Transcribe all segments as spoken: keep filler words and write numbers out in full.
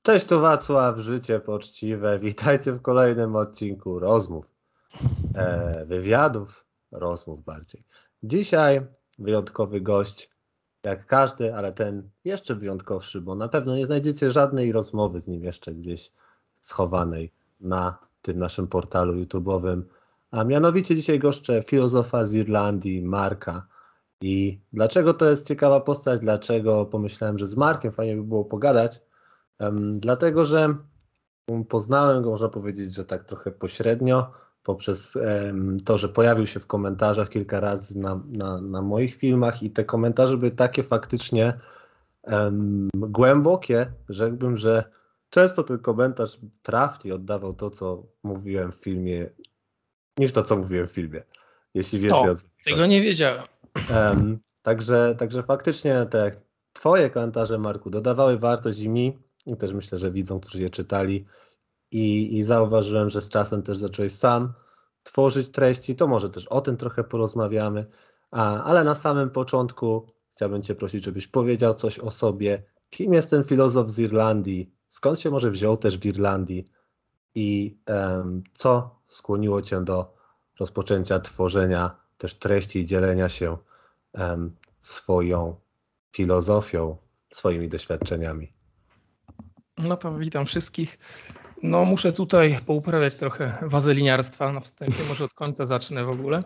Cześć, tu Wacław, życie poczciwe. Witajcie w kolejnym odcinku rozmów, e, wywiadów, rozmów bardziej. Dzisiaj wyjątkowy gość, jak każdy, ale ten jeszcze wyjątkowszy, bo na pewno nie znajdziecie żadnej rozmowy z nim jeszcze gdzieś schowanej na tym naszym portalu YouTube'owym. A mianowicie dzisiaj goszczę filozofa z Irlandii, Marka. I dlaczego to jest ciekawa postać? Dlaczego pomyślałem, że z Markiem fajnie by było pogadać? Um, dlatego, że poznałem go, można powiedzieć, że tak trochę pośrednio, poprzez um, to, że pojawił się w komentarzach kilka razy na, na, na moich filmach i te komentarze były takie faktycznie um, głębokie, rzekłbym, że często ten komentarz trafniej oddawał to, co mówiłem w filmie, niż to, co mówiłem w filmie, jeśli wiecie o co chodzi. Tego nie wiedziałem. Um, także, także faktycznie te twoje komentarze, Marku, dodawały wartość i mi, i też myślę, że widzą, którzy je czytali. I, I zauważyłem, że z czasem też zacząłeś sam tworzyć treści, to może też o tym trochę porozmawiamy. A, ale na samym początku chciałbym cię prosić, żebyś powiedział coś o sobie. Kim jest ten filozof z Irlandii? Skąd się może wziął też w Irlandii? I um, co skłoniło cię do rozpoczęcia tworzenia też treści i dzielenia się um, swoją filozofią, swoimi doświadczeniami? No to witam wszystkich. No muszę tutaj pouprawiać trochę wazeliniarstwa na wstępie, może od końca zacznę w ogóle,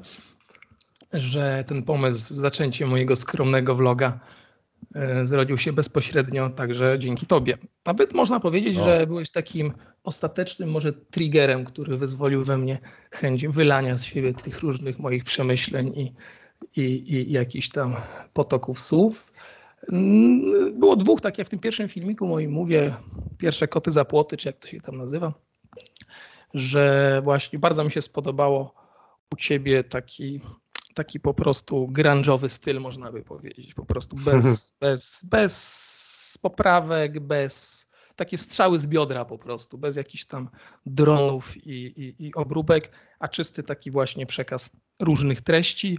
że ten pomysł, zaczęcie mojego skromnego vloga e, zrodził się bezpośrednio także dzięki tobie. Nawet można powiedzieć, o. że byłeś takim ostatecznym może triggerem, który wyzwolił we mnie chęć wylania z siebie tych różnych moich przemyśleń i, i, i jakichś tam potoków słów. Było dwóch, tak jak w tym pierwszym filmiku moim mówię, pierwsze koty za płoty, czy jak to się tam nazywa, że właśnie bardzo mi się spodobało u ciebie taki, taki po prostu grunge'owy styl, można by powiedzieć, po prostu bez, bez, bez poprawek, bez takie strzały z biodra po prostu, bez jakichś tam dronów i, i, i obróbek, a czysty taki właśnie przekaz różnych treści.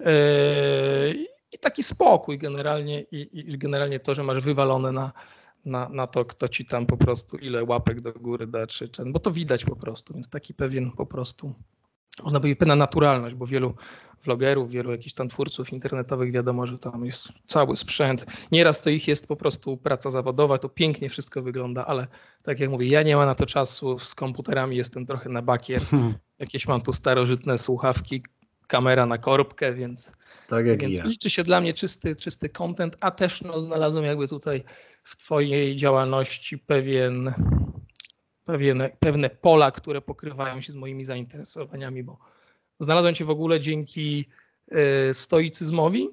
Yy, I taki spokój generalnie i, i generalnie to, że masz wywalone na, na, na to, kto ci tam po prostu ile łapek do góry da, czy ten, bo to widać po prostu, więc taki pewien po prostu, można powiedzieć, pewna naturalność, bo wielu vlogerów, wielu jakichś tam twórców internetowych wiadomo, że tam jest cały sprzęt. Nieraz to ich jest po prostu praca zawodowa, to pięknie wszystko wygląda, ale tak jak mówię, ja nie mam na to czasu, z komputerami jestem trochę na bakier, jakieś mam tu starożytne słuchawki, kamera na korbkę, więc, tak jak więc ja. liczy się dla mnie czysty, czysty content, a też no, znalazłem jakby tutaj w twojej działalności pewien, pewien, pewne pola, które pokrywają się z moimi zainteresowaniami, bo znalazłem cię w ogóle dzięki y, stoicyzmowi,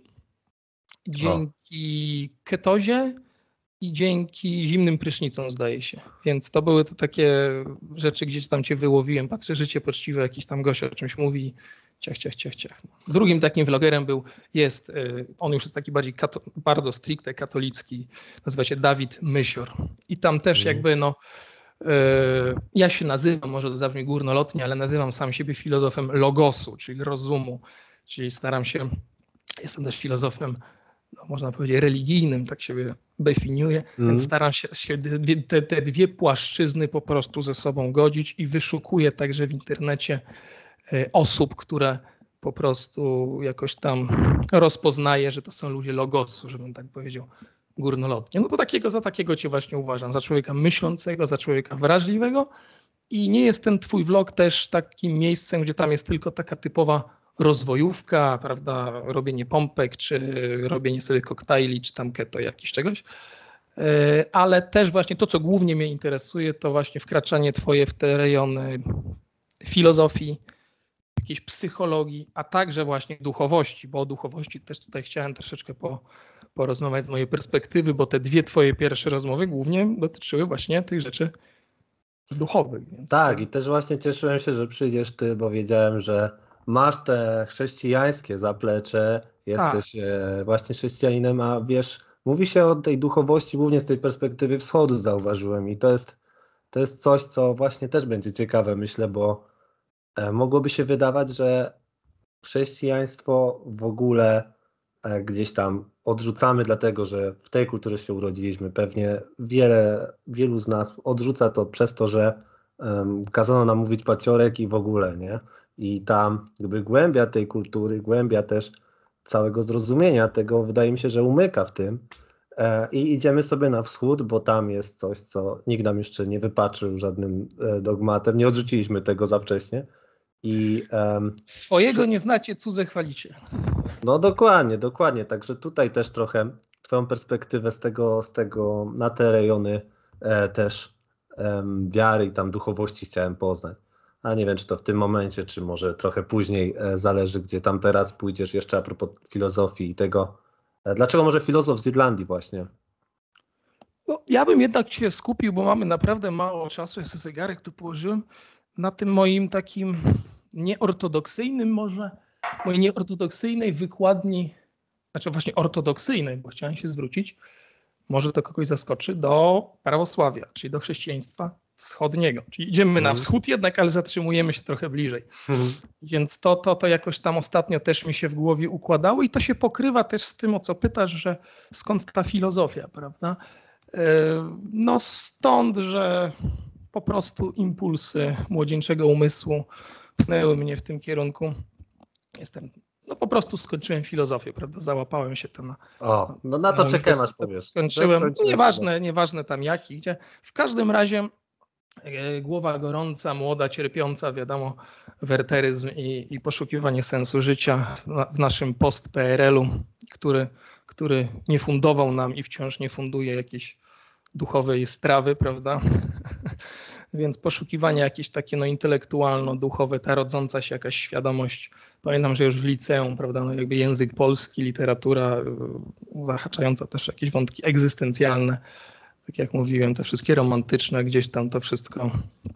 dzięki o. ketozie i dzięki zimnym prysznicom, zdaje się. Więc to były to takie rzeczy, gdzie tam cię wyłowiłem. Patrzę, życie poczciwe, jakiś tam gość o czymś mówi. Ciach, ciach, ciach, ciach. Drugim takim vlogerem był, jest, on już jest taki bardziej kato, bardzo stricte katolicki, nazywa się Dawid Mysior. I tam też mm. jakby no, ja się nazywam, może to zabrzmi górnolotnie, ale nazywam sam siebie filozofem logosu, czyli rozumu, czyli staram się, jestem też filozofem, no, można powiedzieć, religijnym, tak siebie definiuję, mm. więc staram się, się dwie, te, te dwie płaszczyzny po prostu ze sobą godzić i wyszukuję także w internecie osób, które po prostu jakoś tam rozpoznaje, że to są ludzie logosu, żebym tak powiedział górnolotnie. No to takiego, za takiego cię właśnie uważam, za człowieka myślącego, za człowieka wrażliwego i nie jest ten twój vlog też takim miejscem, gdzie tam jest tylko taka typowa rozwojówka, prawda, robienie pompek, czy robienie sobie koktajli, czy tam keto jakiś czegoś, ale też właśnie to, co głównie mnie interesuje, to właśnie wkraczanie twoje w te rejony filozofii, jakiejś psychologii, a także właśnie duchowości, bo o duchowości też tutaj chciałem troszeczkę po, porozmawiać z mojej perspektywy, bo te dwie twoje pierwsze rozmowy głównie dotyczyły właśnie tych rzeczy duchowych. Więc... Tak, i też właśnie cieszyłem się, że przyjdziesz ty, bo wiedziałem, że masz te chrześcijańskie zaplecze, jesteś a. właśnie chrześcijaninem, a wiesz, mówi się o tej duchowości głównie z tej perspektywy wschodu, zauważyłem, i to jest, to jest coś, co właśnie też będzie ciekawe, myślę, bo mogłoby się wydawać, że chrześcijaństwo w ogóle gdzieś tam odrzucamy, dlatego że w tej kulturze się urodziliśmy. Pewnie wiele, wielu z nas odrzuca to przez to, że um, kazano nam mówić paciorek i w ogóle, nie? I ta jakby głębia tej kultury, głębia też całego zrozumienia tego, wydaje mi się, że umyka w tym. E, I idziemy sobie na wschód, bo tam jest coś, co nikt nam jeszcze nie wypaczył żadnym e, dogmatem. Nie odrzuciliśmy tego za wcześnie. I, um, Swojego nie znacie, cudze chwalicie. no dokładnie, dokładnie. Także tutaj też trochę twoją perspektywę z tego, z tego na te rejony e, też em, wiary i tam duchowości chciałem poznać. A nie wiem, czy to w tym momencie, czy może trochę później, e, zależy, gdzie tam teraz pójdziesz jeszcze a propos filozofii i tego. E, dlaczego może filozof z Irlandii właśnie? No, ja bym jednak się skupił, bo mamy naprawdę mało czasu, ja sobie zegarek tu położyłem, na tym moim takim nieortodoksyjnym może, mojej nieortodoksyjnej wykładni, znaczy właśnie ortodoksyjnej, bo chciałem się zwrócić, może to kogoś zaskoczy, do prawosławia, czyli do chrześcijaństwa wschodniego. Czyli idziemy na Mhm. wschód jednak, ale zatrzymujemy się trochę bliżej. Mhm. Więc to, to, to jakoś tam ostatnio też mi się w głowie układało i to się pokrywa też z tym, o co pytasz, że skąd ta filozofia, prawda? No stąd, że po prostu impulsy młodzieńczego umysłu pchnęły mnie w tym kierunku. Jestem, no po prostu skończyłem filozofię, prawda? Załapałem się tam na, O, no na na to czekałem, aż uniwersytet. powiesz. Że Skończyłem, skończyłeś nieważne, nieważne tam jaki, gdzie. W każdym razie e, głowa gorąca, młoda, cierpiąca, wiadomo, werteryzm i, i poszukiwanie sensu życia na, w naszym post-P R L-u, który, który nie fundował nam i wciąż nie funduje jakiejś duchowej strawy, prawda? Więc poszukiwanie jakieś takie no, intelektualno-duchowe, ta rodząca się jakaś świadomość. Pamiętam, że już w liceum, prawda, no, jakby język polski, literatura, y, zahaczająca też jakieś wątki egzystencjalne, tak jak mówiłem, te wszystkie romantyczne, gdzieś tam to wszystko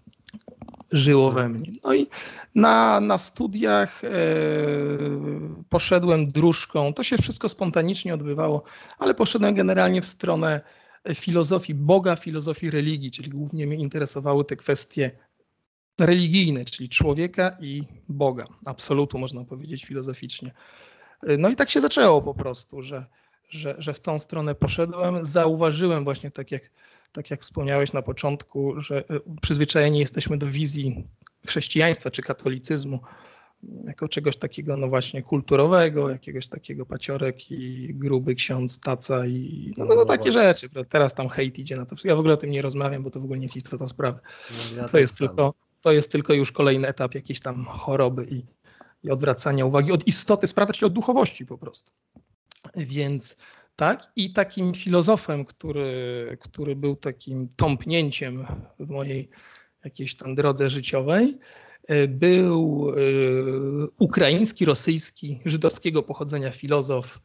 żyło we mnie. No i na, na studiach e, poszedłem dróżką, to się wszystko spontanicznie odbywało, ale poszedłem generalnie w stronę filozofii Boga, filozofii religii, czyli głównie mnie interesowały te kwestie religijne, czyli człowieka i Boga, absolutu można powiedzieć filozoficznie. No i tak się zaczęło po prostu, że, że, że w tą stronę poszedłem, zauważyłem właśnie tak jak, tak jak wspomniałeś na początku, że przyzwyczajeni jesteśmy do wizji chrześcijaństwa czy katolicyzmu jako czegoś takiego no właśnie kulturowego, jakiegoś takiego paciorek i gruby ksiądz, taca i no, no, no takie rzeczy. Teraz tam hejt idzie na to. Ja w ogóle o tym nie rozmawiam, bo to w ogóle nie jest istota sprawy. No, ja To tak jest samo. tylko, to jest tylko już kolejny etap jakiejś tam choroby i, i odwracania uwagi od istoty sprawy, czyli od duchowości po prostu. Więc tak, i takim filozofem, który, który był takim tąpnięciem w mojej jakiejś tam drodze życiowej, był ukraiński, rosyjski, żydowskiego pochodzenia filozof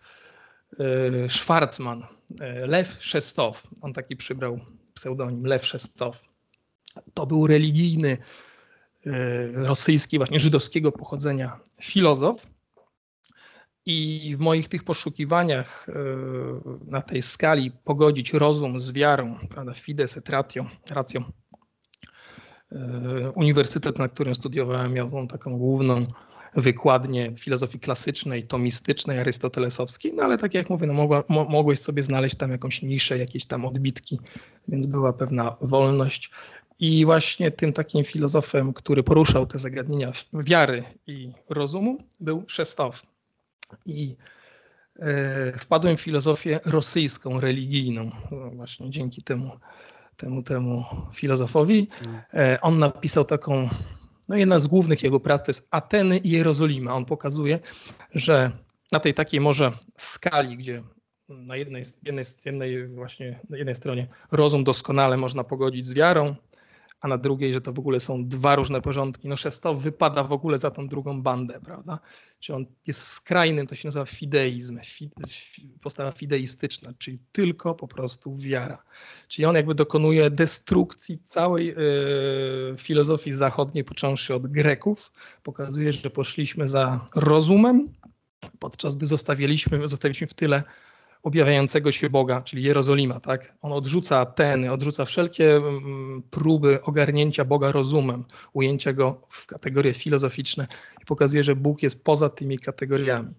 Schwarzman, Lew Szestow. On taki przybrał pseudonim Lew Szestow. To był religijny, rosyjski, właśnie żydowskiego pochodzenia filozof. I w moich tych poszukiwaniach na tej skali pogodzić rozum z wiarą, prawda, fides et ratio, ratio. Uniwersytet, na którym studiowałem, miał tą taką główną wykładnię filozofii klasycznej, tomistycznej, arystotelesowskiej, no ale tak jak mówię, no mogła, mo, mogłeś sobie znaleźć tam jakąś niszę, jakieś tam odbitki, więc była pewna wolność. I właśnie tym takim filozofem, który poruszał te zagadnienia wiary i rozumu, był Szestow. I e, wpadłem w filozofię rosyjską, religijną, no właśnie dzięki temu, temu, temu filozofowi. E, on napisał taką, no jedna z głównych jego prac to jest Ateny i Jerozolima. On pokazuje, że na tej takiej może skali, gdzie na jednej, jednej, jednej właśnie na jednej stronie rozum doskonale można pogodzić z wiarą, a na drugiej, że to w ogóle są dwa różne porządki. No Szestow wypada w ogóle za tą drugą bandę, prawda? Czy on jest skrajnym, to się nazywa fideizm, postawa fideistyczna, czyli tylko po prostu wiara. Czyli on jakby dokonuje destrukcji całej y, filozofii zachodniej, począwszy od Greków. Pokazuje, że poszliśmy za rozumem, podczas gdy zostawiliśmy, zostawiliśmy w tyle objawiającego się Boga, czyli Jerozolima, tak? On odrzuca Ateny, odrzuca wszelkie próby ogarnięcia Boga rozumem, ujęcia go w kategorie filozoficzne i pokazuje, że Bóg jest poza tymi kategoriami.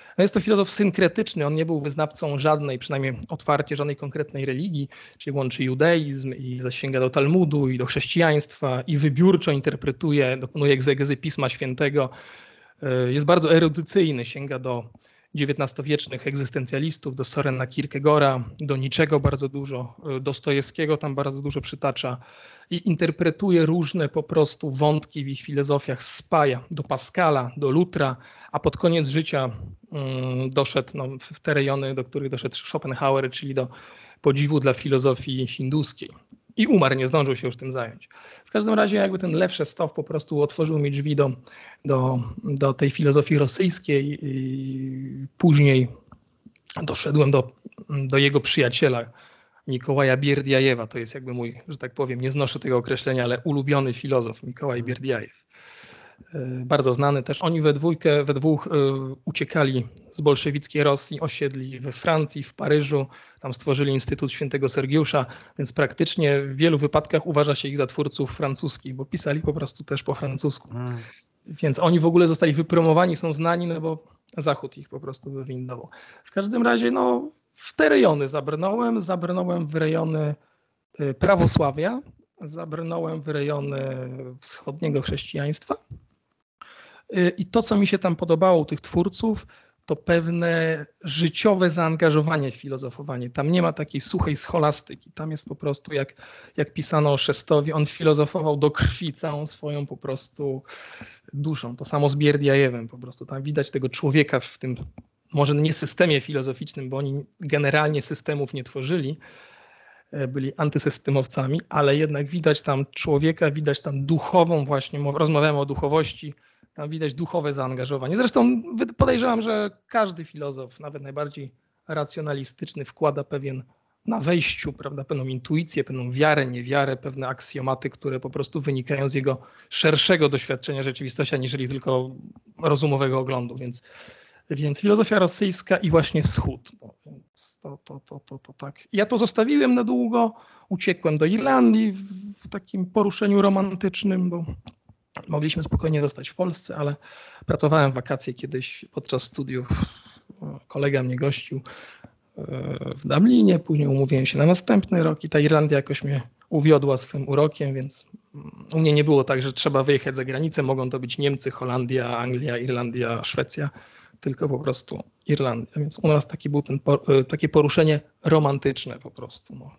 No jest to filozof synkretyczny, on nie był wyznawcą żadnej, przynajmniej otwarcie żadnej konkretnej religii, czyli łączy judaizm i zasięga do Talmudu i do chrześcijaństwa i wybiórczo interpretuje, dokonuje egzegezy Pisma Świętego. Jest bardzo erudycyjny, sięga do dziewiętnastowiecznych egzystencjalistów, do Sorena Kierkegaarda, do Niczego bardzo dużo, Dostojewskiego tam bardzo dużo przytacza i interpretuje różne po prostu wątki w ich filozofiach, spaja do Pascala, do Lutra, a pod koniec życia doszedł no, w te rejony, do których doszedł Schopenhauer, czyli do podziwu dla filozofii hinduskiej. I umarł, nie zdążył się już tym zająć. W każdym razie jakby ten Lew Szestow po prostu otworzył mi drzwi do, do, do tej filozofii rosyjskiej i później doszedłem do, do jego przyjaciela Mikołaja Bierdiajewa. To jest jakby mój, że tak powiem, nie znoszę tego określenia, ale ulubiony filozof Mikołaj Bierdiajew. Bardzo znany też. Oni we dwójkę, we dwóch uciekali z bolszewickiej Rosji, osiedli we Francji, w Paryżu, tam stworzyli Instytut Świętego Sergiusza, więc praktycznie w wielu wypadkach uważa się ich za twórców francuskich, bo pisali po prostu też po francusku. Hmm. Więc oni w ogóle zostali wypromowani, są znani, no bo Zachód ich po prostu wywindował. W każdym razie no, w te rejony zabrnąłem, zabrnąłem w rejony prawosławia, zabrnąłem w rejony wschodniego chrześcijaństwa. I to, co mi się tam podobało u tych twórców, to pewne życiowe zaangażowanie w filozofowanie. Tam nie ma takiej suchej scholastyki. Tam jest po prostu, jak, jak pisano o Szestowie, on filozofował do krwi całą swoją po prostu duszą. To samo z Bierdiajewem po prostu. Tam widać tego człowieka w tym, może nie systemie filozoficznym, bo oni generalnie systemów nie tworzyli, byli antysystemowcami, ale jednak widać tam człowieka, widać tam duchową właśnie, rozmawiamy o duchowości, tam widać duchowe zaangażowanie. Zresztą podejrzewam, że każdy filozof, nawet najbardziej racjonalistyczny, wkłada pewien na wejściu, prawda, pewną intuicję, pewną wiarę, niewiarę, pewne aksjomaty, które po prostu wynikają z jego szerszego doświadczenia rzeczywistości, aniżeli tylko rozumowego oglądu. Więc, więc filozofia rosyjska i właśnie wschód. No, więc to, to, to, to, to tak. Ja to zostawiłem na długo, uciekłem do Irlandii w takim poruszeniu romantycznym, bo mogliśmy spokojnie zostać w Polsce, ale pracowałem w wakacje kiedyś podczas studiów. Kolega mnie gościł w Dublinie, później umówiłem się na następny rok i ta Irlandia jakoś mnie uwiodła swym urokiem, więc u mnie nie było tak, że trzeba wyjechać za granicę. Mogą to być Niemcy, Holandia, Anglia, Irlandia, Szwecja, tylko po prostu Irlandia. Więc u nas taki był ten, takie poruszenie romantyczne po prostu. No.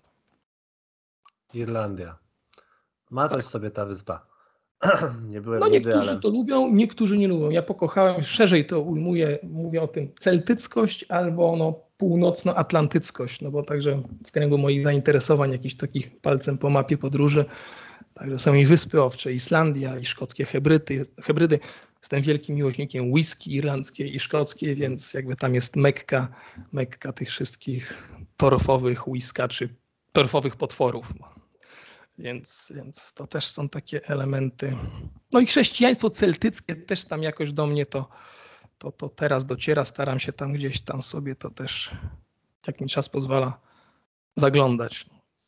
Irlandia. Ma coś tak. sobie ta wyspa. Nie byłem no nigdy, niektórzy ale... to lubią, niektórzy nie lubią. Ja pokochałem, szerzej to ujmuję, mówię o tym celtyckość albo no, północnoatlantyckość, no bo także w kręgu moich zainteresowań, jakichś takich palcem po mapie podróży, także są i Wyspy Owcze, Islandia, i szkockie hybrydy. hybrydy. Jestem wielkim miłośnikiem whisky irlandzkiej i szkockiej, więc jakby tam jest Mekka, Mekka tych wszystkich torfowych whiskaczy, torfowych potworów. Więc, więc to też są takie elementy. No i chrześcijaństwo celtyckie też tam jakoś do mnie to, to, to teraz dociera. Staram się tam gdzieś tam sobie to też, jak mi czas pozwala, zaglądać.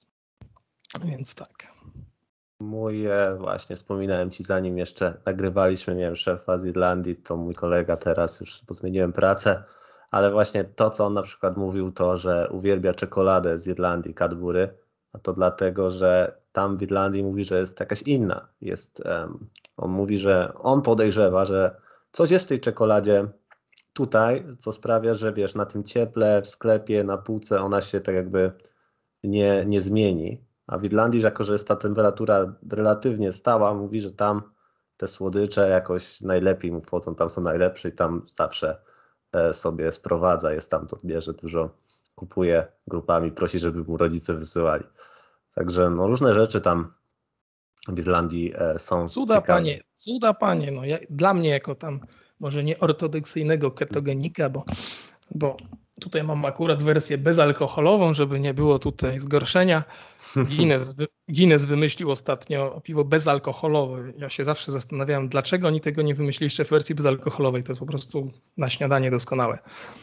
Więc tak. Mój, właśnie wspominałem ci, zanim jeszcze nagrywaliśmy, miałem szefa z Irlandii, to mój kolega teraz, już bo zmieniłem pracę, ale właśnie to, co on na przykład mówił, to, że uwielbia czekoladę z Irlandii, Cadbury, a to dlatego, że tam w Irlandii mówi, że jest jakaś inna. Jest, um, on mówi, że on podejrzewa, że coś jest w tej czekoladzie tutaj, co sprawia, że wiesz, na tym cieple, w sklepie, na półce ona się tak jakby nie, nie zmieni. A w Irlandii, jako że jest ta temperatura relatywnie stała, mówi, że tam te słodycze jakoś najlepiej mu wchodzą, tam są najlepsze i tam zawsze sobie sprowadza, jest tam, to bierze dużo, kupuje grupami, prosi, żeby mu rodzice wysyłali. Także no, różne rzeczy tam w Irlandii e, są Cuda ciekawe. panie, cuda panie. No, ja, dla mnie jako tam może nie ortodoksyjnego ketogenika, bo, bo tutaj mam akurat wersję bezalkoholową, żeby nie było tutaj zgorszenia. Guinness, Guinness wymyślił ostatnio piwo bezalkoholowe. Ja się zawsze zastanawiałem, dlaczego oni tego nie wymyślili jeszcze w wersji bezalkoholowej. To jest po prostu na śniadanie doskonałe.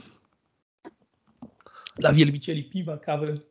Dla wielbicieli piwa, kawy,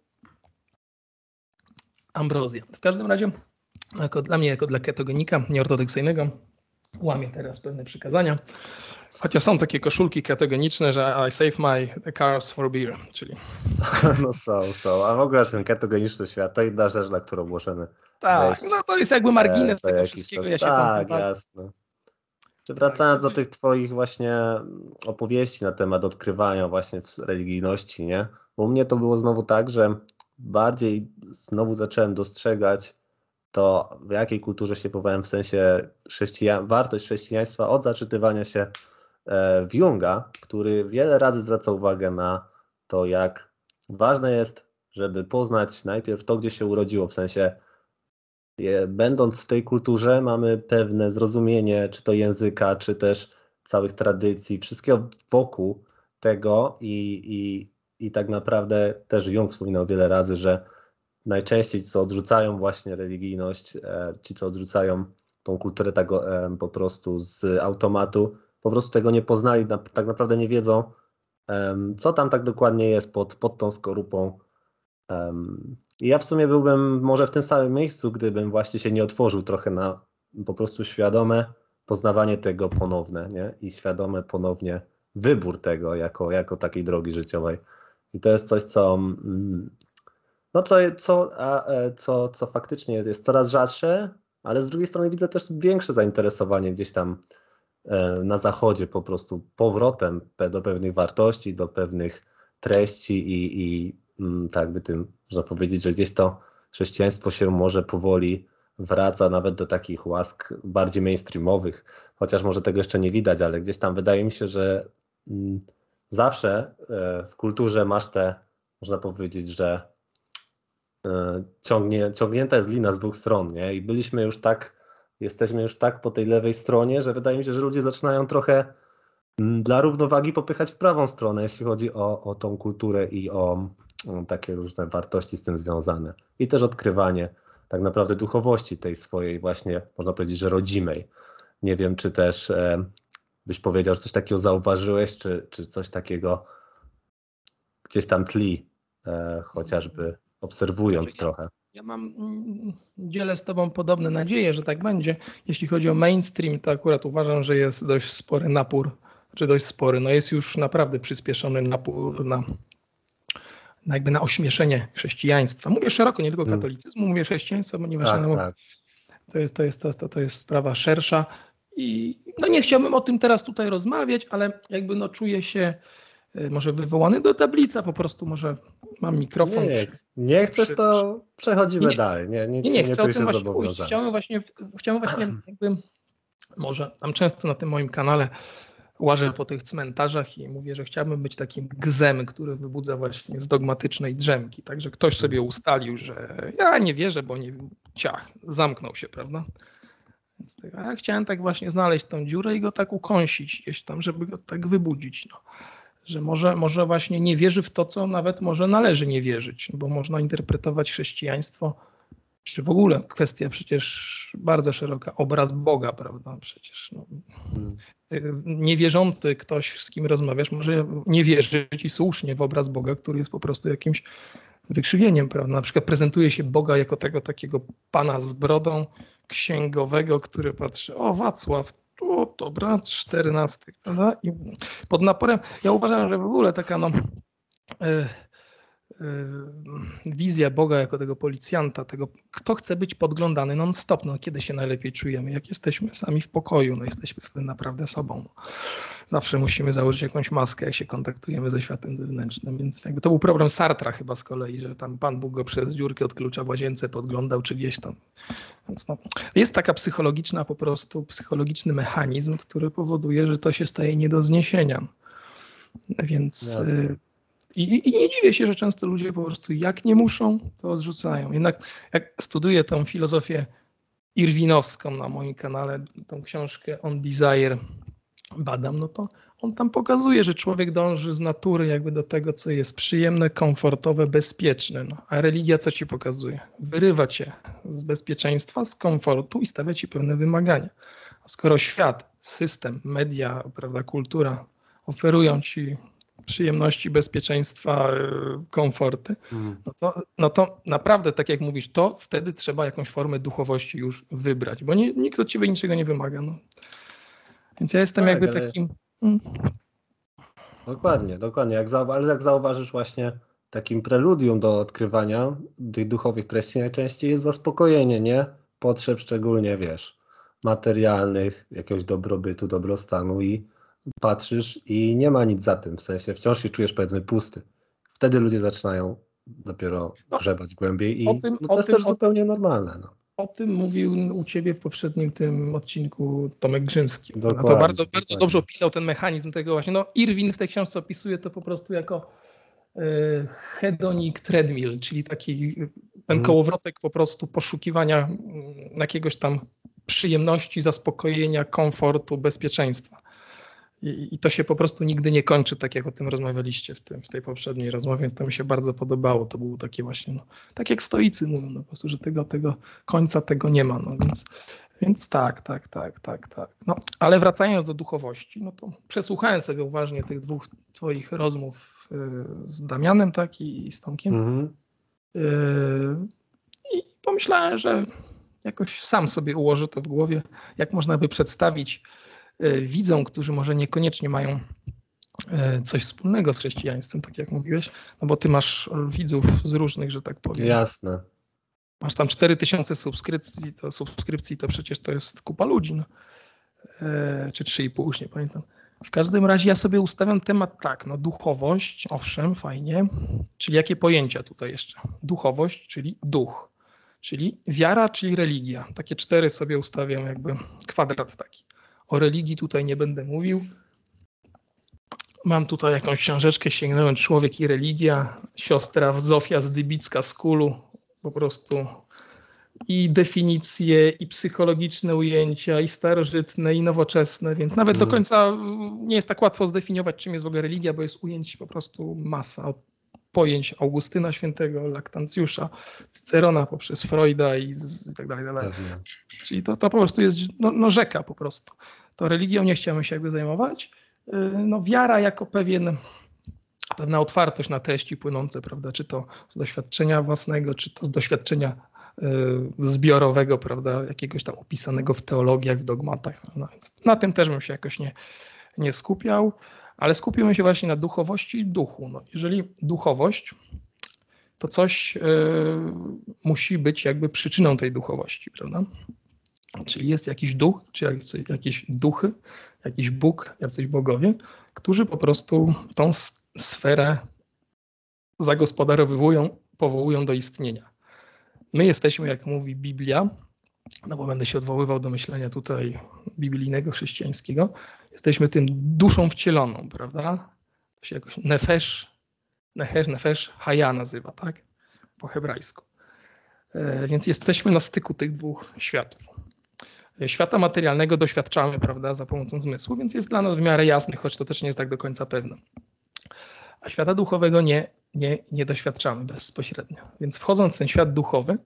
ambrozja. W każdym razie, jako, dla mnie, jako dla ketogenika nieortodoksyjnego, łamię teraz pewne przykazania Chociaż są takie koszulki ketogeniczne, że I save my carbs for beer, czyli... No są, są. A w ogóle ten ketogeniczny świat to inna rzecz, na którą możemy Tak, wejść no to jest jakby e, margines za tego jakiś wszystkiego, czas. ja się tam Tak, chyba... jasne. Czy Tak, wracając do to- tych twoich właśnie opowieści na temat odkrywania właśnie w religijności, nie? Bo u mnie to było znowu tak, że bardziej znowu zacząłem dostrzegać to, w jakiej kulturze się powiem, w sensie chrześcijan, wartość chrześcijaństwa od zaczytywania się e, w Junga, który wiele razy zwraca uwagę na to, jak ważne jest, żeby poznać najpierw to, gdzie się urodziło, w sensie je- będąc w tej kulturze mamy pewne zrozumienie, czy to języka, czy też całych tradycji, wszystkiego wokół tego i, i, i tak naprawdę też Jung wspominał wiele razy, że najczęściej ci, co odrzucają właśnie religijność, e, ci, co odrzucają tą kulturę tego e, po prostu z automatu, po prostu tego nie poznali, na, tak naprawdę nie wiedzą, em, co tam tak dokładnie jest pod, pod tą skorupą. Em, I ja w sumie byłbym może w tym samym miejscu, gdybym właśnie się nie otworzył trochę na po prostu świadome poznawanie tego ponowne, nie? I świadome ponownie wybór tego jako, jako takiej drogi życiowej. I to jest coś, co, mm, no co, co, a, e, co, co faktycznie jest coraz rzadsze, ale z drugiej strony widzę też większe zainteresowanie gdzieś tam e, na zachodzie po prostu powrotem pe- do pewnych wartości, do pewnych treści i, i mm, tak by tym można powiedzieć, że gdzieś to chrześcijaństwo się może powoli wraca nawet do takich łask bardziej mainstreamowych, chociaż może tego jeszcze nie widać, ale gdzieś tam wydaje mi się, że mm, zawsze e, w kulturze masz te, można powiedzieć, że e, ciągnie, ciągnięta jest lina z dwóch stron, nie? I byliśmy już tak, jesteśmy już tak po tej lewej stronie, że wydaje mi się, że ludzie zaczynają trochę mm, dla równowagi popychać w prawą stronę, jeśli chodzi o, o tą kulturę i o, o takie różne wartości z tym związane. I też odkrywanie tak naprawdę duchowości tej swojej właśnie, można powiedzieć, że rodzimej. Nie wiem, czy też e, byś powiedział, że coś takiego zauważyłeś, czy, czy coś takiego gdzieś tam tli, e, chociażby obserwując Znaczy, ja, trochę. ja mam, mm, dzielę z tobą podobne nadzieje, że tak będzie. Jeśli chodzi o mainstream, to akurat uważam, że jest dość spory napór, czy dość spory, no jest już naprawdę przyspieszony napór na, na jakby na ośmieszenie chrześcijaństwa. Mówię szeroko, nie tylko Mm. katolicyzmu, mówię chrześcijaństwa, ponieważ Tak, no, tak. to, jest, to, jest, to, jest, to jest sprawa szersza. I no nie chciałbym o tym teraz tutaj rozmawiać, ale jakby no czuję się y, może wywołany do tablica, po prostu może mam mikrofon. Nie, Przy, nie chcesz, przy, to przechodzimy nie, dalej. Nie, Nie, nic, nie, nie chcę o czuj tym się właśnie ujść. zobowiązany. Chciałem właśnie, chciałem właśnie jakby, może tam często na tym moim kanale łażę po tych cmentarzach i mówię, że chciałbym być takim gzem, który wybudza właśnie z dogmatycznej drzemki. Także ktoś sobie ustalił, że ja nie wierzę, bo nie ciach, zamknął się, prawda? Więc tak, a ja chciałem tak właśnie znaleźć tą dziurę i go tak ukąsić gdzieś tam, żeby go tak wybudzić. No. Że może, może właśnie nie wierzy w to, co nawet może należy nie wierzyć, bo można interpretować chrześcijaństwo czy w ogóle kwestia przecież bardzo szeroka, obraz Boga, prawda? Przecież no, niewierzący ktoś, z kim rozmawiasz, może nie wierzyć i słusznie w obraz Boga, który jest po prostu jakimś wykrzywieniem, prawda? Na przykład prezentuje się Boga jako tego takiego pana z brodą księgowego, który patrzy, o Wacław, o dobra, czternasty, prawda? I pod naporem, ja uważam, że w ogóle taka no, y, wizja Boga jako tego policjanta, tego, kto chce być podglądany non-stop, no kiedy się najlepiej czujemy, jak jesteśmy sami w pokoju, no jesteśmy wtedy naprawdę sobą. Zawsze musimy założyć jakąś maskę, jak się kontaktujemy ze światem zewnętrznym, więc jakby to był problem Sartra chyba z kolei, że tam Pan Bóg go przez dziurkę od klucza w łazience podglądał, czy gdzieś tam. Więc no, jest taka psychologiczna po prostu, psychologiczny mechanizm, który powoduje, że to się staje nie do zniesienia. Więc... Jasne. I, I nie dziwię się, że często ludzie po prostu jak nie muszą, to odrzucają. Jednak jak studiuję tą filozofię irwinowską na moim kanale, tą książkę On Desire badam, no to on tam pokazuje, że człowiek dąży z natury jakby do tego, co jest przyjemne, komfortowe, bezpieczne. No, a religia co ci pokazuje? Wyrywa cię z bezpieczeństwa, z komfortu i stawia ci pewne wymagania. A skoro świat, system, media, prawda, kultura oferują ci przyjemności, bezpieczeństwa, komforty, Mm. no to, no to naprawdę, tak jak mówisz, to wtedy trzeba jakąś formę duchowości już wybrać, bo nie, nikt od ciebie niczego nie wymaga. No. Więc ja jestem Tak, jakby ale takim Mm. Dokładnie, dokładnie. Jak zau- ale jak zauważysz właśnie takim preludium do odkrywania tych duchowych treści najczęściej jest zaspokojenie, nie? Potrzeb szczególnie, wiesz, materialnych, jakiegoś dobrobytu, dobrostanu i patrzysz i nie ma nic za tym, w sensie wciąż się czujesz powiedzmy pusty. Wtedy ludzie zaczynają dopiero No, grzebać głębiej o i tym, no, o to jest tym, też o, zupełnie normalne. No. o tym mówił u ciebie w poprzednim tym odcinku Tomek Grzymski. No to Dokładnie, bardzo, bardzo dokładnie. dobrze opisał ten mechanizm tego właśnie. No, Irwin w tej książce opisuje to po prostu jako e, hedonic treadmill, czyli taki ten Mhm. kołowrotek po prostu poszukiwania mm, jakiegoś tam przyjemności, zaspokojenia, komfortu, bezpieczeństwa. I, I to się po prostu nigdy nie kończy, tak jak o tym rozmawialiście w, tym, w tej poprzedniej rozmowie, więc to mi się bardzo podobało. To było takie właśnie, no, tak jak stoicy mówią, no, po prostu, że tego, tego końca tego nie ma. No, więc, więc tak, tak, tak, tak, tak. No, ale wracając do duchowości, no to przesłuchałem sobie uważnie tych dwóch twoich rozmów y, z Damianem, tak, i, i z Tomkiem. Mhm. Y, I pomyślałem, że jakoś sam sobie ułożę to w głowie, jak można by przedstawić widzom, którzy może niekoniecznie mają coś wspólnego z chrześcijaństwem, tak jak mówiłeś, no bo ty masz widzów z różnych, że tak powiem. Jasne. Masz tam cztery tysiące subskrypcji, to subskrypcji to przecież to jest kupa ludzi, no. E, czy trzy i pół, już nie pamiętam. W każdym razie ja sobie ustawiam temat tak, no duchowość, owszem, fajnie, czyli jakie pojęcia tutaj jeszcze? Duchowość, czyli duch, czyli wiara, czyli religia. Takie cztery sobie ustawiam jakby kwadrat taki. O religii tutaj nie będę mówił. Mam tutaj jakąś książeczkę, sięgnąłem Człowiek i religia, siostra Zofia Zdybicka z Kulu, po prostu i definicje, i psychologiczne ujęcia, i starożytne, i nowoczesne, więc nawet do końca nie jest tak łatwo zdefiniować, czym jest w ogóle religia, bo jest ujęć po prostu masa, od pojęć Augustyna Świętego, Laktancjusza, Cycerona poprzez Freuda i, i tak dalej, dalej. Pewnie. Czyli to, to po prostu jest no, no rzeka po prostu. To religią nie chciałem się jakby zajmować. No, wiara jako pewien, pewna otwartość na treści płynące, prawda, czy to z doświadczenia własnego, czy to z doświadczenia y, zbiorowego, prawda, jakiegoś tam opisanego w teologiach, w dogmatach. No, więc na tym też bym się jakoś nie, nie skupiał, ale skupiłbym się właśnie na duchowości i duchu. No, jeżeli duchowość, to coś y, musi być jakby przyczyną tej duchowości, prawda? Czyli jest jakiś duch, czy jakieś duchy, jakiś Bóg, jacyś bogowie, którzy po prostu tą sferę zagospodarowują, powołują do istnienia. My jesteśmy, jak mówi Biblia, no bo będę się odwoływał do myślenia tutaj biblijnego, chrześcijańskiego, jesteśmy tym duszą wcieloną, prawda? To się jakoś nefesh, nefesh, nefesh, haya nazywa, tak? Po hebrajsku. Więc jesteśmy na styku tych dwóch światów. Świata materialnego doświadczamy, prawda, za pomocą zmysłu, więc jest dla nas w miarę jasny, choć to też nie jest tak do końca pewne. A świata duchowego nie, nie, nie doświadczamy bezpośrednio. Więc wchodząc w ten świat duchowy,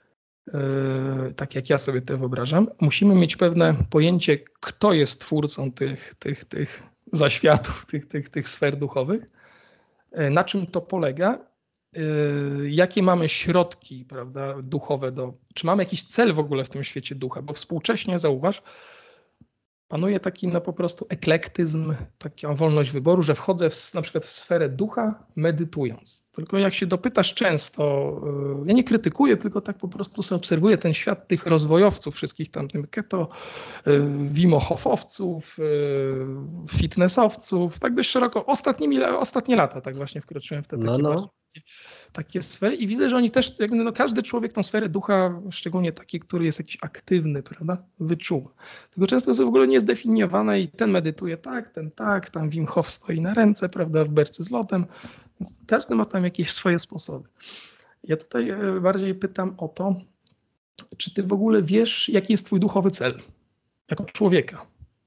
yy, tak jak ja sobie to wyobrażam, musimy mieć pewne pojęcie, kto jest twórcą tych, tych, tych zaświatów, tych, tych, tych sfer duchowych, yy, na czym to polega, jakie mamy środki, prawda, duchowe, do, czy mamy jakiś cel w ogóle w tym świecie ducha, bo współcześnie, zauważ, panuje taki no po prostu eklektyzm, taka wolność wyboru, że wchodzę w, na przykład w sferę ducha medytując. Tylko jak się dopytasz często, ja nie krytykuję, tylko tak po prostu sobie obserwuję ten świat tych rozwojowców, wszystkich tam tym keto, Wim Hofowców, fitnessowców, tak dość szeroko. Ostatnimi, ostatnie lata tak właśnie wkroczyłem w te No, takie, no. bardziej, takie sfery i widzę, że oni też, jakby no każdy człowiek tą sferę ducha, szczególnie taki, który jest jakiś aktywny, prawda, wyczuwa. Tylko często jest w ogóle niezdefiniowane i ten medytuje tak, ten tak, tam Wim Hof stoi na ręce, prawda, w berce z lotem. Więc każdy ma tam jakieś swoje sposoby. Ja tutaj bardziej pytam o to, czy ty w ogóle wiesz, jaki jest twój duchowy cel jako człowieka?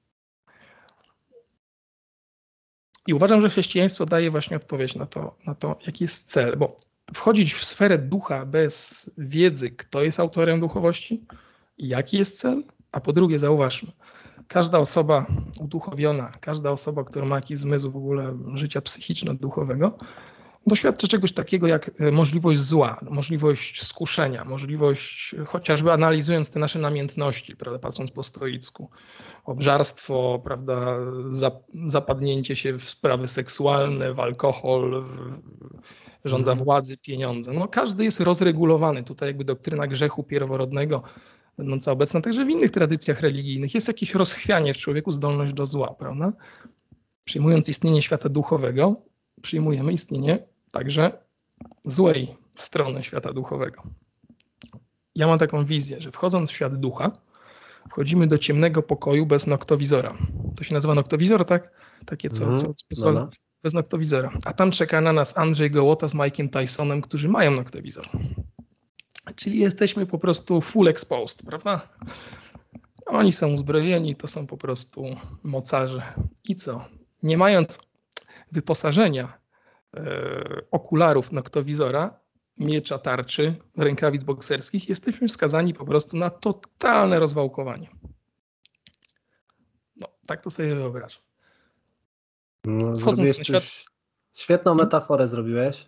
I uważam, że chrześcijaństwo daje właśnie odpowiedź na to, na to, jaki jest cel, bo wchodzić w sferę ducha bez wiedzy, kto jest autorem duchowości i jaki jest cel, a po drugie zauważmy, każda osoba uduchowiona, każda osoba, która ma jakiś zmysł w ogóle życia psychiczno-duchowego, doświadcza czegoś takiego jak możliwość zła, możliwość skuszenia, możliwość chociażby analizując te nasze namiętności, prawda, patrząc po stoicku, obżarstwo, prawda, zapadnięcie się w sprawy seksualne, w alkohol, w rządza Mhm. władzy, pieniądze. No, każdy jest rozregulowany. Tutaj jakby doktryna grzechu pierworodnego będąca obecna także w innych tradycjach religijnych. Jest jakieś rozchwianie w człowieku, zdolność do zła, prawda? Przyjmując istnienie świata duchowego, przyjmujemy istnienie także złej strony świata duchowego. Ja mam taką wizję, że wchodząc w świat ducha, wchodzimy do ciemnego pokoju bez noktowizora. To się nazywa noktowizor, tak? Takie, co, Mhm. co No, pozwala no. bez noktowizora. A tam czeka na nas Andrzej Gołota z Mike'iem Tysonem, którzy mają noktowizor. Czyli jesteśmy po prostu full exposed, prawda? Oni są uzbrojeni, to są po prostu mocarze. I co? Nie mając wyposażenia, e, okularów, noktowizora, miecza, tarczy, rękawic bokserskich, jesteśmy skazani po prostu na totalne rozwałkowanie. No, tak to sobie wyobrażam. No, Wchodząc zrobiłeś na tu świat... świetną metaforę zrobiłeś.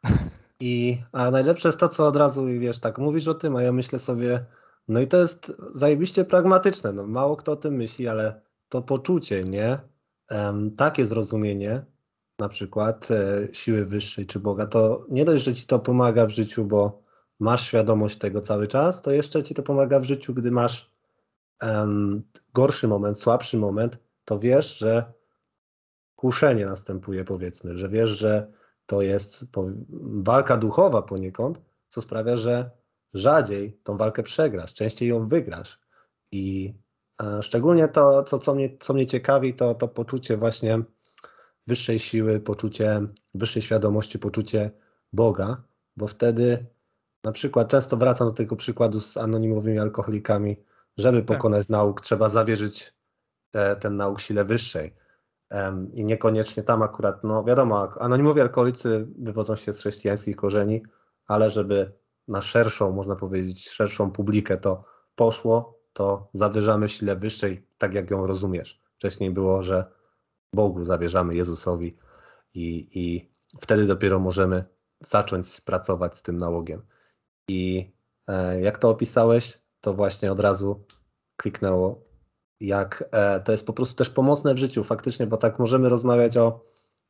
I, a najlepsze jest to, co od razu, wiesz, tak mówisz o tym, a ja myślę sobie, no i to jest zajebiście pragmatyczne, no mało kto o tym myśli, ale to poczucie, nie? Em, takie zrozumienie, na przykład e, siły wyższej czy Boga, to nie dość, że ci to pomaga w życiu, bo masz świadomość tego cały czas, to jeszcze ci to pomaga w życiu, gdy masz em, gorszy moment, słabszy moment, to wiesz, że kuszenie następuje, powiedzmy, że wiesz, że to jest walka duchowa poniekąd, co sprawia, że rzadziej tą walkę przegrasz, częściej ją wygrasz. I e, szczególnie to, co, co, mnie, co mnie ciekawi, to, to poczucie właśnie wyższej siły, poczucie wyższej świadomości, poczucie Boga, bo wtedy na przykład często wracam do tego przykładu z anonimowymi alkoholikami, żeby Tak. pokonać nauk, trzeba zawierzyć te, ten nauk sile wyższej. Um, I niekoniecznie tam akurat, no wiadomo, anonimowi alkoholicy wywodzą się z chrześcijańskich korzeni, ale żeby na szerszą, można powiedzieć, szerszą publikę to poszło, to zawierzamy sile wyższej, tak jak ją rozumiesz. Wcześniej było, że Bogu zawierzamy, Jezusowi i, i wtedy dopiero możemy zacząć pracować z tym nałogiem. I e, jak to opisałeś, to właśnie od razu kliknęło, jak e, to jest po prostu też pomocne w życiu faktycznie, bo tak możemy rozmawiać o,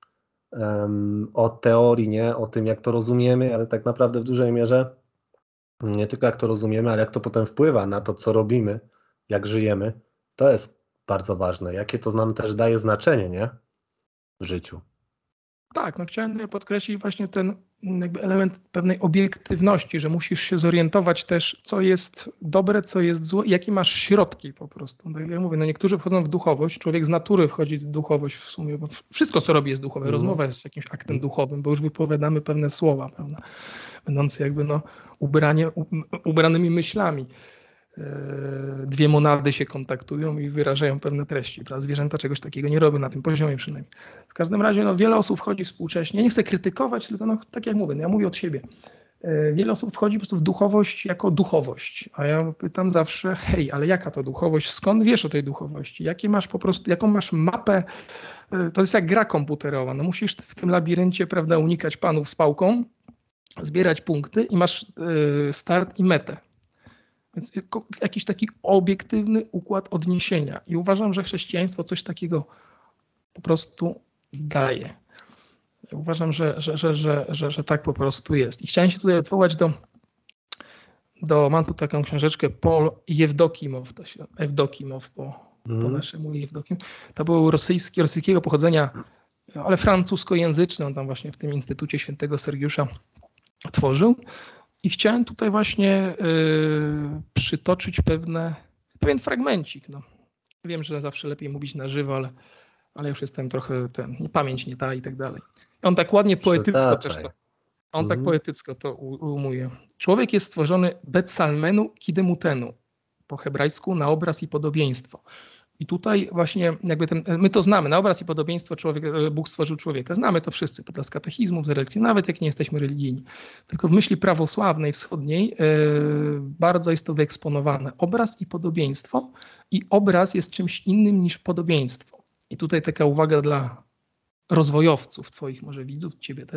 um, o teorii, nie? O tym, jak to rozumiemy, ale tak naprawdę w dużej mierze nie tylko jak to rozumiemy, ale jak to potem wpływa na to, co robimy, jak żyjemy, to jest bardzo ważne. Jakie to nam też daje znaczenie, nie? W życiu. Tak, no chciałem tutaj podkreślić właśnie ten jakby element pewnej obiektywności, że musisz się zorientować też, co jest dobre, co jest złe i jakie masz środki po prostu. Tak jak mówię, no niektórzy wchodzą w duchowość, człowiek z natury wchodzi w duchowość w sumie, bo wszystko, co robi, jest duchowe. Mhm. Rozmowa jest jakimś aktem duchowym, bo już wypowiadamy pewne słowa, prawda? Będące jakby no ubranie, u, ubranymi myślami. Dwie monady się kontaktują i wyrażają pewne treści. Prawda? Zwierzęta czegoś takiego nie robią na tym poziomie przynajmniej. W każdym razie no, wiele osób wchodzi współcześnie. Nie chcę krytykować, tylko no, tak jak mówię, no, ja mówię od siebie. Wiele osób wchodzi po prostu w duchowość jako duchowość. A ja pytam zawsze, hej, ale jaka to duchowość? Skąd wiesz o tej duchowości? Jakie masz po prostu, jaką masz mapę? To jest jak gra komputerowa. No, musisz w tym labiryncie, prawda, unikać panów z pałką, zbierać punkty i masz start i metę. Więc jakiś taki obiektywny układ odniesienia. I uważam, że chrześcijaństwo coś takiego po prostu daje. Uważam, że, że, że, że, że, że tak po prostu jest. I chciałem się tutaj odwołać do, do mam tu taką książeczkę Paul Jewdokimow, to się Ewdokimow po, mm. po naszemu Jewdokim. To był rosyjski, rosyjskiego pochodzenia, ale francuskojęzyczny. On tam właśnie w tym Instytucie Świętego Sergiusza tworzył. I chciałem tutaj właśnie y, przytoczyć pewne, pewien fragmencik. No. Wiem, że zawsze lepiej mówić na żywo, ale, ale już jestem trochę, ten, pamięć nie ta i tak dalej. On tak ładnie poetycko też to, on mhm. tak poetycko to ujmuje. Człowiek jest stworzony betsalmenu kidemutenu, po hebrajsku na obraz i podobieństwo. I tutaj właśnie jakby ten, my to znamy, na obraz i podobieństwo człowiek, Bóg stworzył człowieka. Znamy to wszyscy, podczas z katechizmów, z relacji, nawet jak nie jesteśmy religijni. Tylko w myśli prawosławnej, wschodniej yy, bardzo jest to wyeksponowane. Obraz i podobieństwo i obraz jest czymś innym niż podobieństwo. I tutaj taka uwaga dla rozwojowców, twoich może widzów, ciebie też.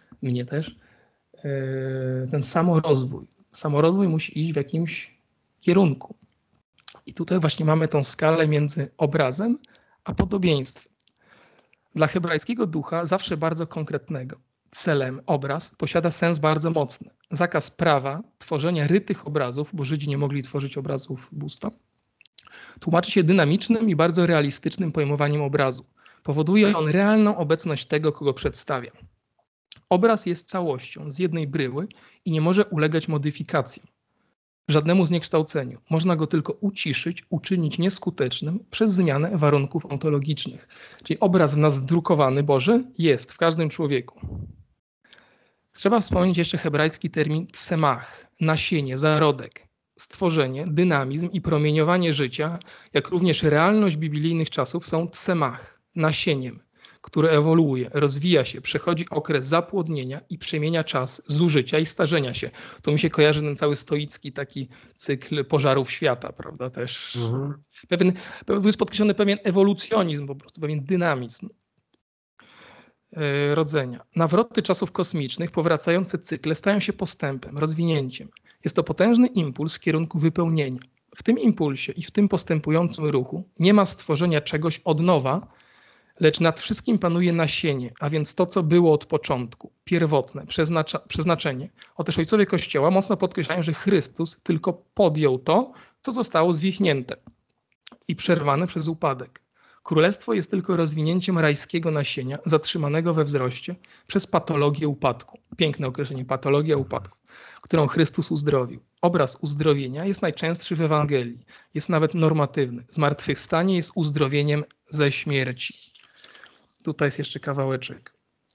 mnie też, ten samorozwój. Samorozwój musi iść w jakimś kierunku. I tutaj właśnie mamy tą skalę między obrazem a podobieństwem. Dla hebrajskiego ducha, zawsze bardzo konkretnego, celem obraz posiada sens bardzo mocny. Zakaz prawa tworzenia rytych obrazów, bo Żydzi nie mogli tworzyć obrazów bóstwa, tłumaczy się dynamicznym i bardzo realistycznym pojmowaniem obrazu. Powoduje on realną obecność tego, kogo przedstawia. Obraz jest całością z jednej bryły i nie może ulegać modyfikacji, żadnemu zniekształceniu. Można go tylko uciszyć, uczynić nieskutecznym przez zmianę warunków ontologicznych. Czyli obraz w nas zdrukowany Boży jest w każdym człowieku. Trzeba wspomnieć jeszcze hebrajski termin tsemach, nasienie, zarodek, stworzenie, dynamizm i promieniowanie życia, jak również realność biblijnych czasów są tsemach, nasieniem, które ewoluuje, rozwija się, przechodzi okres zapłodnienia i przemienia czas zużycia i starzenia się. To mi się kojarzy ten cały stoicki taki cykl pożarów świata, prawda, też. Mhm. Pewien, jest podkreślony pewien ewolucjonizm, po prostu pewien dynamizm rodzenia. Nawroty czasów kosmicznych, powracające cykle stają się postępem, rozwinięciem. Jest to potężny impuls w kierunku wypełnienia. W tym impulsie i w tym postępującym ruchu nie ma stworzenia czegoś od nowa, lecz nad wszystkim panuje nasienie, a więc to, co było od początku, pierwotne, przeznacza, przeznaczenie. Otóż ojcowie Kościoła mocno podkreślają, że Chrystus tylko podjął to, co zostało zwichnięte i przerwane przez upadek. Królestwo jest tylko rozwinięciem rajskiego nasienia, zatrzymanego we wzroście przez patologię upadku. Piękne określenie, patologia upadku, którą Chrystus uzdrowił. Obraz uzdrowienia jest najczęstszy w Ewangelii, jest nawet normatywny. Zmartwychwstanie jest uzdrowieniem ze śmierci. Tutaj jest jeszcze kawałeczek.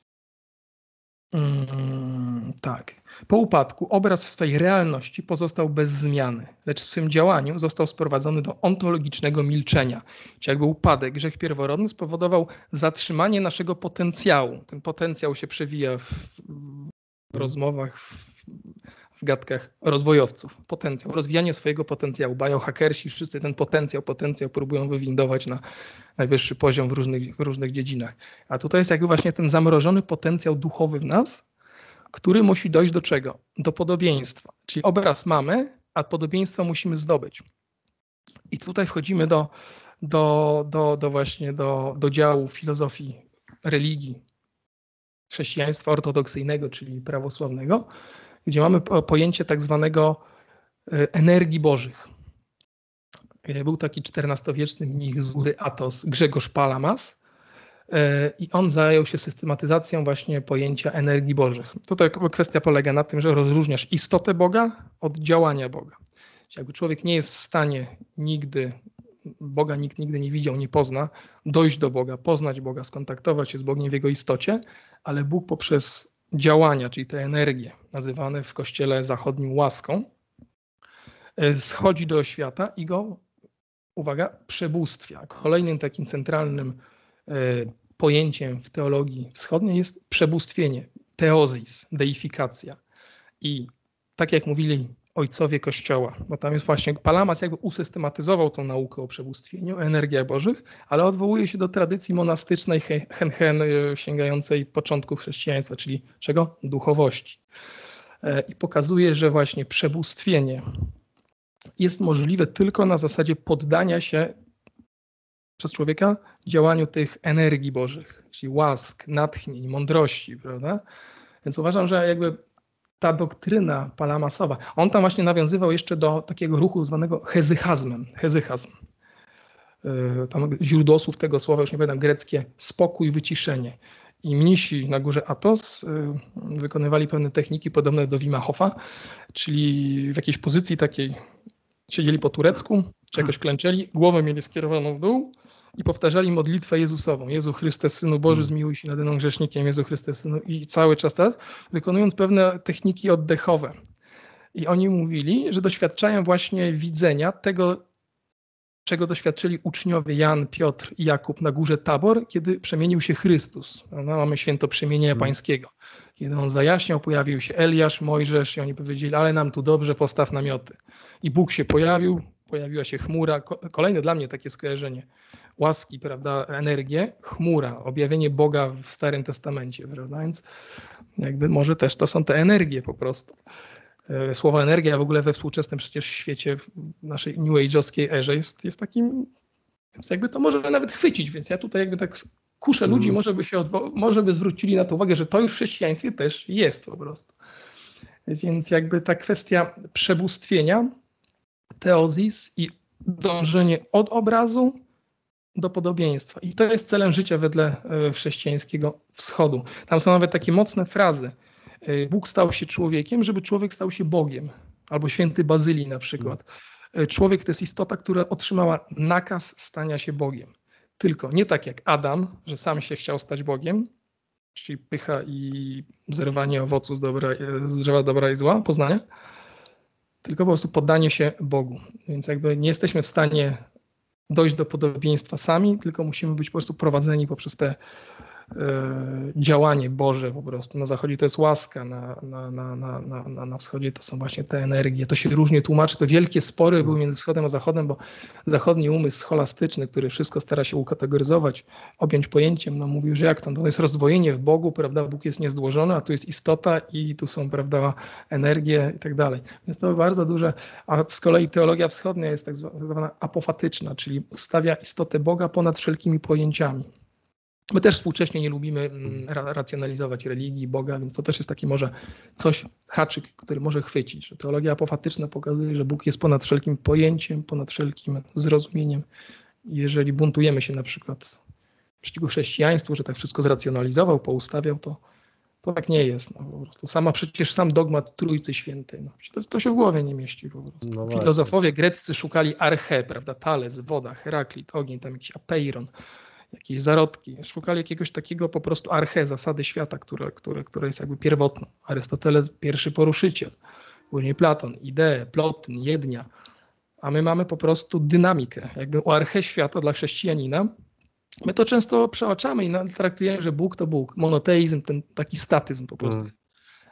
Hmm, tak. Po upadku obraz w swej realności pozostał bez zmiany, lecz w swym działaniu został sprowadzony do ontologicznego milczenia. Czyli jakby upadek, grzech pierworodny spowodował zatrzymanie naszego potencjału. Ten potencjał się przewija w rozmowach, w, w gadkach rozwojowców. Potencjał, rozwijanie swojego potencjału. Biohackersi wszyscy ten potencjał, potencjał próbują wywindować na najwyższy poziom w różnych, w różnych dziedzinach. A tutaj jest jakby właśnie ten zamrożony potencjał duchowy w nas, który musi dojść do czego? Do podobieństwa. Czyli obraz mamy, a podobieństwa musimy zdobyć. I tutaj wchodzimy do, do, do, do właśnie do, do działu filozofii religii chrześcijaństwa ortodoksyjnego, czyli prawosławnego, gdzie mamy pojęcie tak zwanego energii bożych. Był taki czternastowieczny mnich z góry Athos, Grzegorz Palamas, i on zajął się systematyzacją właśnie pojęcia energii bożych. Tutaj kwestia polega na tym, że rozróżniasz istotę Boga od działania Boga. Czyli jakby człowiek nie jest w stanie nigdy, Boga nikt nigdy nie widział, nie pozna, dojść do Boga, poznać Boga, skontaktować się z Bogiem w Jego istocie, ale Bóg poprzez działania, czyli te energie, nazywane w Kościele zachodnim łaską, schodzi do świata i go, uwaga, przebóstwia. Kolejnym takim centralnym pojęciem w teologii wschodniej jest przebóstwienie, teozis, deifikacja. I tak jak mówili ojcowie Kościoła, bo tam jest właśnie, Palamas jakby usystematyzował tą naukę o przebóstwieniu, o energiach bożych, ale odwołuje się do tradycji monastycznej hen hen sięgającej początków chrześcijaństwa, czyli czego? Duchowości. I pokazuje, że właśnie przebóstwienie jest możliwe tylko na zasadzie poddania się przez człowieka działaniu tych energii bożych, czyli łask, natchnień, mądrości, prawda? Więc uważam, że jakby ta doktryna palamasowa, on tam właśnie nawiązywał jeszcze do takiego ruchu zwanego hezychazmem. Hezychazm. Tam źródło słów tego słowa, już nie pamiętam, greckie, spokój, wyciszenie. I mnisi na górze Athos wykonywali pewne techniki podobne do Wima Hofa, czyli w jakiejś pozycji takiej siedzieli po turecku, czy jakoś klęczeli, głowę mieli skierowaną w dół i powtarzali modlitwę Jezusową. Jezu Chryste, Synu Boży, zmiłuj się nade mną grzesznikiem, Jezu Chryste, Synu. I cały czas teraz wykonując pewne techniki oddechowe. I oni mówili, że doświadczają właśnie widzenia tego, czego doświadczyli uczniowie Jan, Piotr i Jakub na górze Tabor, kiedy przemienił się Chrystus. No, mamy święto przemienienia pańskiego. Kiedy on zajaśniał, pojawił się Eliasz, Mojżesz i oni powiedzieli, ale nam tu dobrze, postaw namioty. I Bóg się pojawił, pojawiła się chmura, kolejne dla mnie takie skojarzenie, łaski, prawda, energię, chmura, objawienie Boga w Starym Testamencie, prawda, więc jakby może też to są te energie po prostu. Słowo energia w ogóle we współczesnym przecież świecie, w naszej new age'owskiej erze jest, jest takim, więc jakby to może nawet chwycić, więc ja tutaj jakby tak kuszę ludzi, Mm. może by się odwo- może by zwrócili na to uwagę, że to już w chrześcijaństwie też jest po prostu. Więc jakby ta kwestia przebóstwienia, teozis i dążenie od obrazu do podobieństwa. I to jest celem życia wedle chrześcijańskiego wschodu. Tam są nawet takie mocne frazy. Bóg stał się człowiekiem, żeby człowiek stał się Bogiem. Albo święty Bazylii na przykład. Człowiek to jest istota, która otrzymała nakaz stania się Bogiem. Tylko nie tak jak Adam, że sam się chciał stać Bogiem, czyli pycha i zerwanie owocu z, dobra, z drzewa dobra i zła, poznania, tylko po prostu poddanie się Bogu. Więc jakby nie jesteśmy w stanie dojść do podobieństwa sami, tylko musimy być po prostu prowadzeni poprzez te e, działanie Boże po prostu. Na zachodzie to jest łaska, na, na, na, na, na, na wschodzie to są właśnie te energie. To się różnie tłumaczy. To wielkie spory były między wschodem a zachodem, bo zachodni umysł scholastyczny, który wszystko stara się ukategoryzować, objąć pojęciem, no mówił, że jak to? To jest rozdwojenie w Bogu, prawda? Bóg jest niezdłożony, a tu jest istota i tu są, prawda, energie i tak dalej. Więc to bardzo duże, a z kolei teologia wschodnia jest tak zwana apofatyczna, czyli stawia istotę Boga ponad wszelkimi pojęciami. My też współcześnie nie lubimy ra- racjonalizować religii, Boga, więc to też jest taki może coś, haczyk, który może chwycić. Że teologia apofatyczna pokazuje, że Bóg jest ponad wszelkim pojęciem, ponad wszelkim zrozumieniem. Jeżeli buntujemy się na przykład przeciwko chrześcijaństwu, że tak wszystko zracjonalizował, poustawiał, to, to tak nie jest. No, po prostu. Sama przecież sam dogmat Trójcy Świętej, no, to, to się w głowie nie mieści po prostu. No Filozofowie greccy szukali arche, prawda, Tales, woda, Heraklit, ogień, tam jakiś apeiron, jakieś zarodki. Szukali jakiegoś takiego po prostu arche, zasady świata, które, które, które jest jakby pierwotną. Arystoteles pierwszy poruszyciel, później Platon, idee, plotyn, jednia. A my mamy po prostu dynamikę. Jakby u arche świata dla chrześcijanina my to często przeoczamy i traktujemy, że Bóg to Bóg. Monoteizm, ten taki statyzm po prostu. Mm.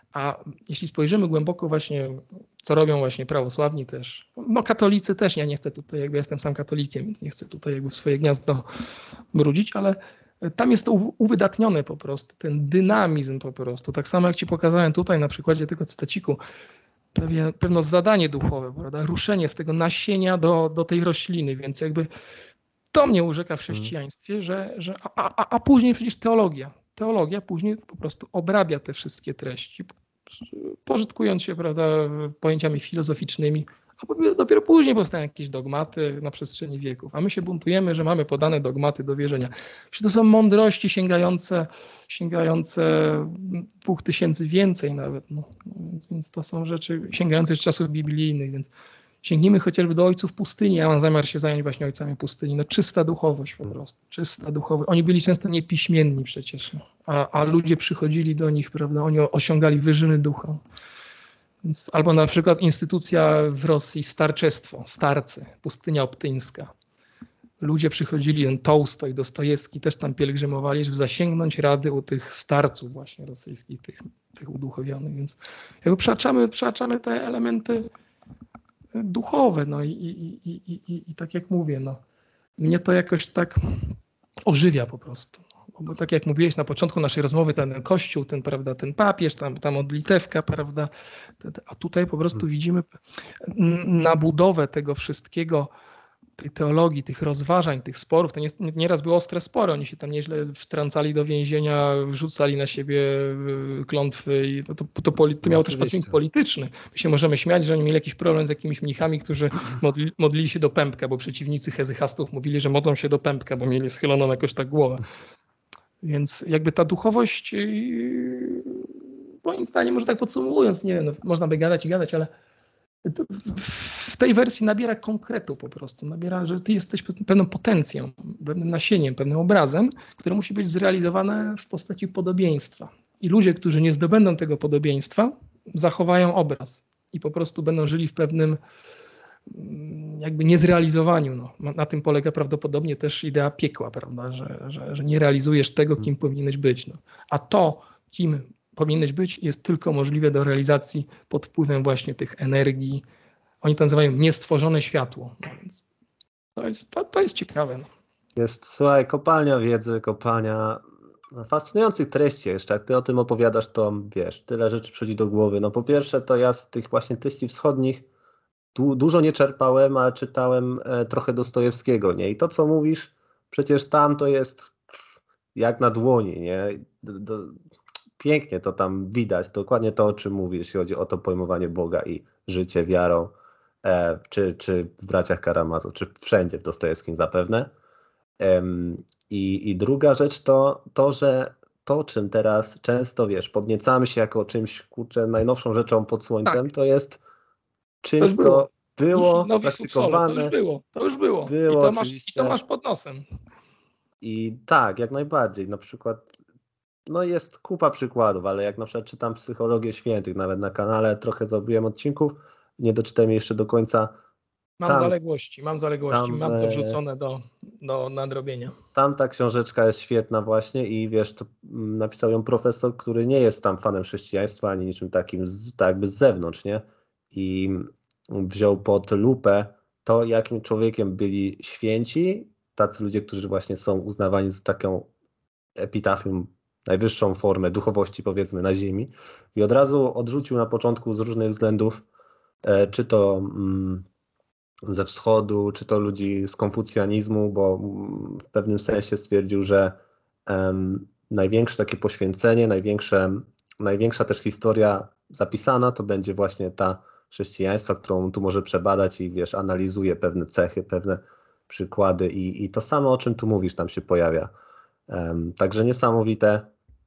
A jeśli spojrzymy głęboko właśnie, co robią właśnie prawosławni też, no katolicy też, ja nie chcę tutaj, jakby jestem sam katolikiem, więc nie chcę tutaj jakby w swoje gniazdo brudzić, ale tam jest to uwydatnione po prostu, ten dynamizm po prostu. Tak samo jak ci pokazałem tutaj na przykładzie tego cytaciku, pewne, pewne zadanie duchowe, prawda? Ruszenie z tego nasienia do, do tej rośliny, więc jakby to mnie urzeka w chrześcijaństwie, że, że a, a, a później przecież teologia. Teologia później po prostu obrabia te wszystkie treści, pożytkując się, prawda, pojęciami filozoficznymi, a dopiero później powstają jakieś dogmaty na przestrzeni wieków. A my się buntujemy, że mamy podane dogmaty do wierzenia. To są mądrości sięgające, sięgające dwóch tysięcy więcej nawet. No. Więc, więc to są rzeczy sięgające z czasów biblijnych, więc sięgnijmy chociażby do ojców pustyni. Ja mam zamiar się zająć właśnie ojcami pustyni. No czysta duchowość po prostu. Czysta duchowość. Oni byli często niepiśmienni przecież. No. A, a ludzie przychodzili do nich, prawda? Oni osiągali wyżyny ducha. Więc, albo na przykład instytucja w Rosji, starczestwo, starcy, pustynia optyńska. Ludzie przychodzili, ten Tołstoj, Dostojewski też tam pielgrzymowali, żeby zasięgnąć rady u tych starców właśnie rosyjskich, tych, tych uduchowionych. Więc jakby przeaczamy, przeaczamy te elementy duchowe, no i, i, i, i, i, i tak jak mówię, no, mnie to jakoś tak ożywia po prostu. Bo tak jak mówiłeś na początku naszej rozmowy, ten kościół, ten, prawda, ten papież, tam, tam modlitewka, prawda, a tutaj po prostu widzimy na budowę tego wszystkiego, tej teologii, tych rozważań, tych sporów, to nie, nieraz były ostre spory, oni się tam nieźle wtrącali do więzienia, wrzucali na siebie klątwy i to, to, to, to, to miało no, też podciąg polityczny. My się możemy śmiać, że oni mieli jakiś problem z jakimiś mnichami, którzy modli, modlili się do pępka, bo przeciwnicy hezychastów mówili, że modlą się do pępka, bo mieli schyloną jakoś tak głowę. Więc jakby ta duchowość, moim zdaniem, może tak podsumowując, nie wiem, no, można by gadać i gadać, ale w tej wersji nabiera konkretu po prostu, nabiera, że ty jesteś pewną potencją, pewnym nasieniem, pewnym obrazem, które musi być zrealizowane w postaci podobieństwa. I ludzie, którzy nie zdobędą tego podobieństwa, zachowają obraz i po prostu będą żyli w pewnym jakby niezrealizowaniu. No. Na tym polega prawdopodobnie też idea piekła, prawda, że, że, że nie realizujesz tego, kim powinieneś być. No. A to, kim powinieneś być, jest tylko możliwe do realizacji pod wpływem właśnie tych energii, oni to nazywają niestworzone światło. No więc to jest, to, to jest ciekawe. No. Jest, słuchaj, kopalnia wiedzy, kopalnia fascynujących treści. Jeszcze jak ty o tym opowiadasz, to wiesz, tyle rzeczy przychodzi do głowy. No po pierwsze, to ja z tych właśnie treści wschodnich du dużo nie czerpałem, ale czytałem e, trochę Dostojewskiego, nie? I to, co mówisz, przecież tam to jest jak na dłoni, nie? Do, do, pięknie to tam widać, dokładnie to, o czym mówisz, jeśli chodzi o to pojmowanie Boga i życie wiarą, e, czy, czy w braciach Karamazow, czy wszędzie w Dostojewskim zapewne. Em, i, I druga rzecz to to, że to, czym teraz często, wiesz, podniecamy się jako czymś, kurczę, najnowszą rzeczą pod słońcem, Tak. to jest To czymś, już było. co było Nowi Subsole, to już praktykowane, było, to już było. I było to masz, i to oczywiście. masz pod nosem. I tak, jak najbardziej. Na przykład, no jest kupa przykładów, ale jak na przykład czytam Psychologię Świętych, nawet na kanale trochę zrobiłem odcinków, nie doczytałem jeszcze do końca. Mam Tam, zaległości, mam zaległości, tam, mam to e, wrzucone do, do nadrobienia. tam ta książeczka jest świetna właśnie i wiesz, to mm, napisał ją profesor, który nie jest tam fanem chrześcijaństwa ani niczym takim, z, tak jakby z zewnątrz, nie? I wziął pod lupę to, jakim człowiekiem byli święci, tacy ludzie, którzy właśnie są uznawani za taką epitafium, najwyższą formę duchowości, powiedzmy, na ziemi. I od razu odrzucił na początku z różnych względów, e, czy to mm, ze wschodu, czy to ludzi z konfucjanizmu, bo mm, w pewnym sensie stwierdził, że em, największe takie poświęcenie, największe, największa też historia zapisana to będzie właśnie ta chrześcijaństwa, którą tu może przebadać i wiesz, analizuje pewne cechy, pewne przykłady i, i to samo, o czym tu mówisz, tam się pojawia. Um, także niesamowite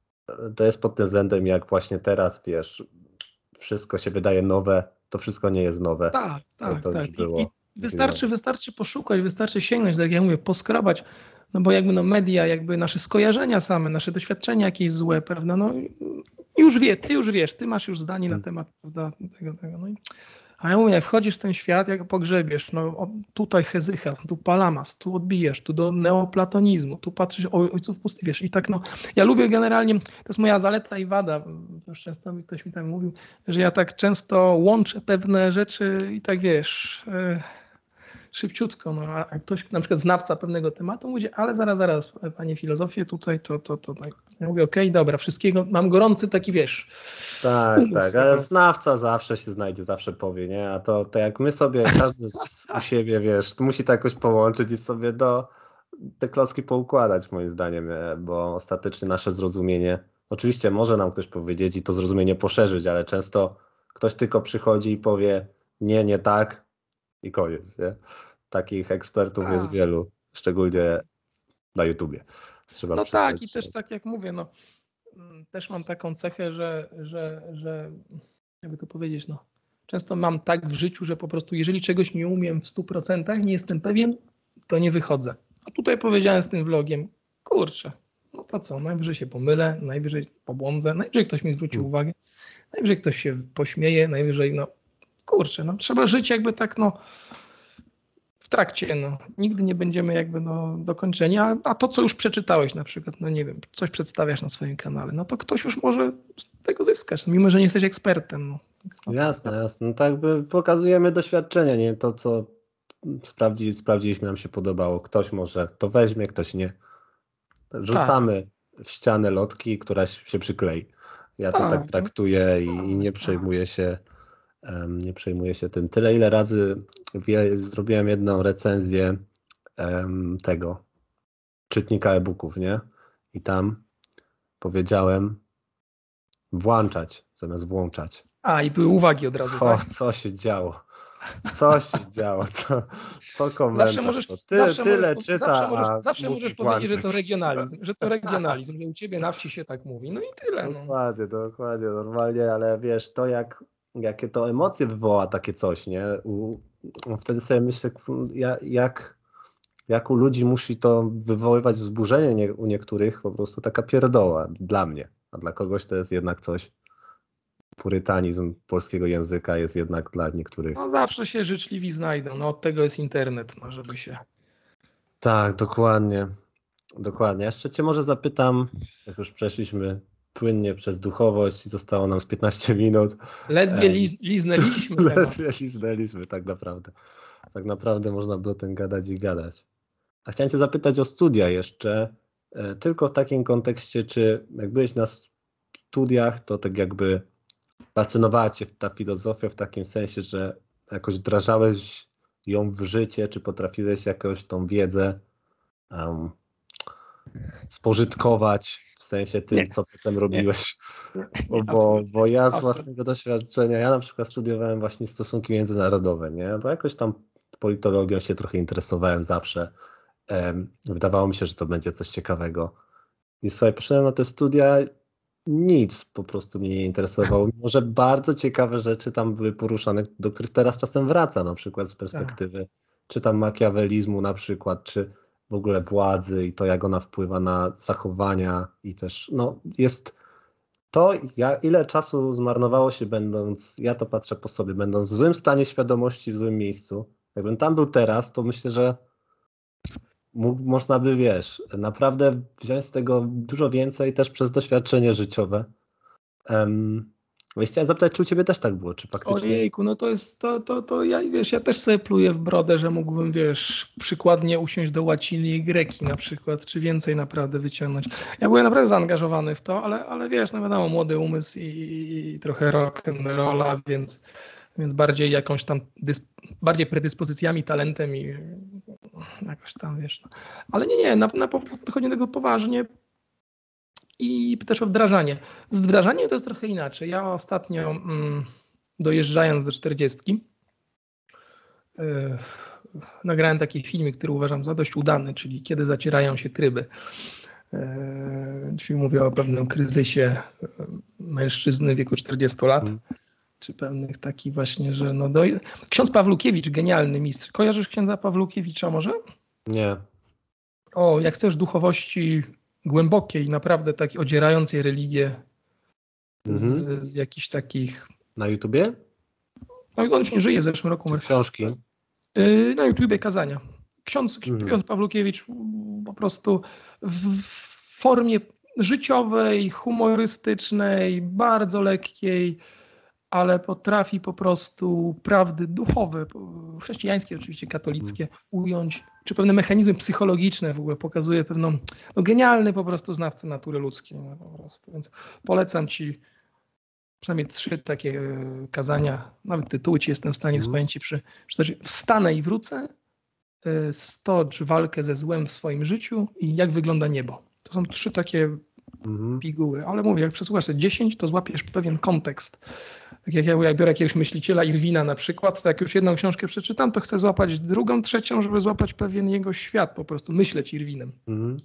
to jest pod tym względem, jak właśnie teraz, wiesz, wszystko się wydaje nowe, to wszystko nie jest nowe. Tak, tak, to już tak. I, było. i wystarczy, wystarczy poszukać, wystarczy sięgnąć, tak jak ja mówię, poskrobać, no bo jakby no media, jakby nasze skojarzenia same, nasze doświadczenia jakieś złe, prawda, no już wie, ty już wiesz, ty masz już zdanie na temat, prawda, tego, tego, no i a ja mówię, jak wchodzisz w ten świat, jak pogrzebiesz, no o, tutaj Hezychas, tu Palamas, tu odbijasz, tu do neoplatonizmu, tu patrzysz o ojców pusty, wiesz, i tak no, ja lubię generalnie, to jest moja zaleta i wada, już często mi ktoś mi tam mówił, że ja tak często łączę pewne rzeczy i tak wiesz, yy, szybciutko, no, a ktoś, na przykład znawca pewnego tematu mówi, ale zaraz, zaraz, panie filozofie, tutaj to, to, to, tak. Ja mówię, okej, okay, dobra, wszystkiego, mam gorący taki, wiesz, Tak, umysł tak, po ale prostu. znawca zawsze się znajdzie, zawsze powie, nie? A to, to jak my sobie, każdy u siebie, wiesz, to musi to jakoś połączyć i sobie do te klocki poukładać, moim zdaniem, e, bo ostatecznie nasze zrozumienie, oczywiście może nam ktoś powiedzieć i to zrozumienie poszerzyć, ale często ktoś tylko przychodzi i powie nie, nie tak i koniec, nie? Takich ekspertów jest A, wielu, szczególnie na YouTubie. Trzeba no tak, i przyznać. też tak jak mówię, no też mam taką cechę, że, że, że jakby to powiedzieć, no często mam tak w życiu, że po prostu jeżeli czegoś nie umiem w stu procentach, nie jestem pewien, to nie wychodzę. A tutaj powiedziałem z tym vlogiem, kurczę, no to co, najwyżej się pomylę, najwyżej pobłądzę, najwyżej ktoś mi zwróci Hmm. uwagę, najwyżej ktoś się pośmieje, najwyżej, no kurczę, no trzeba żyć jakby tak, no w trakcie, no. Nigdy nie będziemy jakby no, dokończeni, a, a to, co już przeczytałeś na przykład, no nie wiem, coś przedstawiasz na swoim kanale, no to ktoś już może z tego zyskać, mimo że nie jesteś ekspertem. No. Więc, no, Jasne, jasne. No tak by pokazujemy doświadczenie, nie to, co sprawdzi, sprawdziliśmy, nam się podobało. Ktoś może to weźmie, ktoś nie. Rzucamy w ścianę lotki, która się przyklei. Ja to tak tak, traktuję i, i nie przejmuję się, um, nie przejmuję się tym. Tyle, ile razy wie, zrobiłem jedną recenzję um, tego czytnika e-booków, nie? I tam powiedziałem włączać zamiast włączać. A, i były uwagi od razu, O, tak? co się działo? Co się działo? Co, co komentarz? Zawsze możesz, To ty, zawsze tyle możesz, czyta, zawsze możesz, a zawsze mówi możesz powiedzieć, że to włączyć. regionalizm, że to regionalizm, że u ciebie na wsi się tak mówi, no i tyle. No. Dokładnie, dokładnie, normalnie, ale wiesz, to jak, jakie to emocje wywoła takie coś, nie? U, wtedy sobie myślę, ja- jak, jak u ludzi musi to wywoływać wzburzenie nie, u niektórych, po prostu taka pierdoła dla mnie, a dla kogoś to jest jednak coś. Purytanizm polskiego języka jest jednak dla niektórych. No zawsze się życzliwi znajdą, no od tego jest internet, no żeby się... Tak, dokładnie. Dokładnie. Jeszcze cię może zapytam, jak już przeszliśmy płynnie przez duchowość. Zostało nam z piętnaście minut. Ledwie Em, liz, liznęliśmy temat. Ledwie liznęliśmy, tak naprawdę. Tak naprawdę można by o tym gadać i gadać. A chciałem cię zapytać o studia jeszcze, e, tylko w takim kontekście, czy jak byłeś na studiach, to tak jakby fascynowała cię ta filozofia w takim sensie, że jakoś wdrażałeś ją w życie, czy potrafiłeś jakoś tą wiedzę um, spożytkować w sensie tym, Nie, co potem nie, robiłeś? nie, Bo, nie, bo, absolutnie. bo ja z Absolutnie. własnego doświadczenia, ja na przykład studiowałem właśnie stosunki międzynarodowe, nie? Bo jakoś tam politologią się trochę interesowałem zawsze. Em, wydawało mi się, że to będzie coś ciekawego. I słuchaj, poszedłem na te studia, nic po prostu mnie nie interesowało, mimo że bardzo ciekawe rzeczy tam były poruszane, do których teraz czasem wracam, na przykład z perspektywy, czy tam makiawelizmu na przykład, czy w ogóle władzy i to, jak ona wpływa na zachowania i też, no jest to, ja, ile czasu zmarnowało się będąc, ja to patrzę po sobie, będąc w złym stanie świadomości, w złym miejscu. Jakbym tam był teraz, to myślę, że mógł, można by, wiesz, naprawdę wziąć z tego dużo więcej też przez doświadczenie życiowe. Um, i chciałem zapytać, czy u ciebie też tak było, czy faktycznie... Ojejku, no to jest, to, to, to ja, wiesz, ja też sobie pluję w brodę, że mógłbym, wiesz, przykładnie usiąść do łaciny i greki na przykład, czy więcej naprawdę wyciągnąć. Ja byłem naprawdę zaangażowany w to, ale, ale wiesz, no wiadomo, młody umysł i, i trochę rock'n'rolla, więc, więc bardziej jakąś tam, dys, bardziej predyspozycjami, talentem i jakoś tam, wiesz, no. Ale nie, nie, na, na, podchodzi do tego poważnie. I też o wdrażanie. Z wdrażaniem to jest trochę inaczej. Ja ostatnio mm, dojeżdżając do czterdziestki yy, nagrałem taki filmik, który uważam za dość udany, czyli Kiedy zacierają się tryby. Yy, czyli mówię o pewnym kryzysie mężczyzny w wieku czterdziestu lat. Hmm. Czy pewnych takich właśnie, że no do... Ksiądz Pawlukiewicz, genialny mistrz. Kojarzysz księdza Pawlukiewicza może? Nie. O, jak chcesz duchowości głębokiej, naprawdę takiej odzierającej religię Mhm. z, z jakichś takich... Na YouTubie? No i on już nie żyje, w zeszłym roku. Czy książki? Yy, Na YouTubie kazania. Ksiądz Mhm. Piotr Pawlukiewicz po prostu w formie życiowej, humorystycznej, bardzo lekkiej, ale potrafi po prostu prawdy duchowe, chrześcijańskie, oczywiście katolickie, ująć, czy pewne mechanizmy psychologiczne w ogóle pokazuje pewną, no genialny po prostu znawcę natury ludzkiej. No po prostu. Więc polecam ci przynajmniej trzy takie kazania, nawet tytuły ci jestem w stanie Mhm. w pamięci przy, przytoczyć. Wstanę i wrócę, stocz walkę ze złem w swoim życiu i jak wygląda niebo. To są trzy takie Mhm. piguły, ale mówię, jak przesłuchasz te dziesięć, to złapiesz pewien kontekst. Tak jak ja, jak biorę jakiegoś myśliciela Irwina na przykład, to jak już jedną książkę przeczytam, to chcę złapać drugą, trzecią, żeby złapać pewien jego świat, po prostu myśleć Irwinem. Mhm.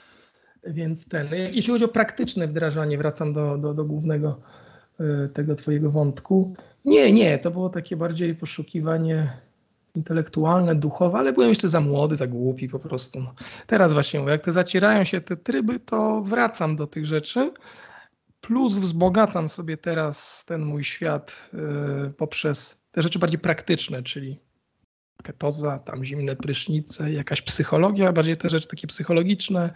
Więc ten, jeśli chodzi o praktyczne wdrażanie, wracam do, do, do głównego y, tego twojego wątku. Nie, nie, to było takie bardziej poszukiwanie intelektualne, duchowe, ale byłem jeszcze za młody, za głupi po prostu. No. Teraz właśnie mówię, jak te zacierają się te tryby, to wracam do tych rzeczy, plus wzbogacam sobie teraz ten mój świat y, poprzez te rzeczy bardziej praktyczne, czyli ketoza, tam zimne prysznice, jakaś psychologia, bardziej te rzeczy takie psychologiczne.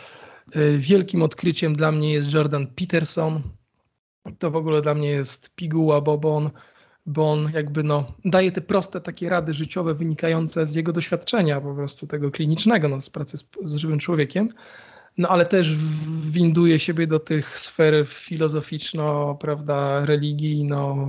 Y, wielkim odkryciem dla mnie jest Jordan Peterson. To w ogóle dla mnie jest piguła, bo on bo on jakby no, daje te proste takie rady życiowe wynikające z jego doświadczenia po prostu tego klinicznego, no, z pracy z, z żywym człowiekiem, no ale też winduje siebie do tych sfer filozoficzno, prawda, religijno,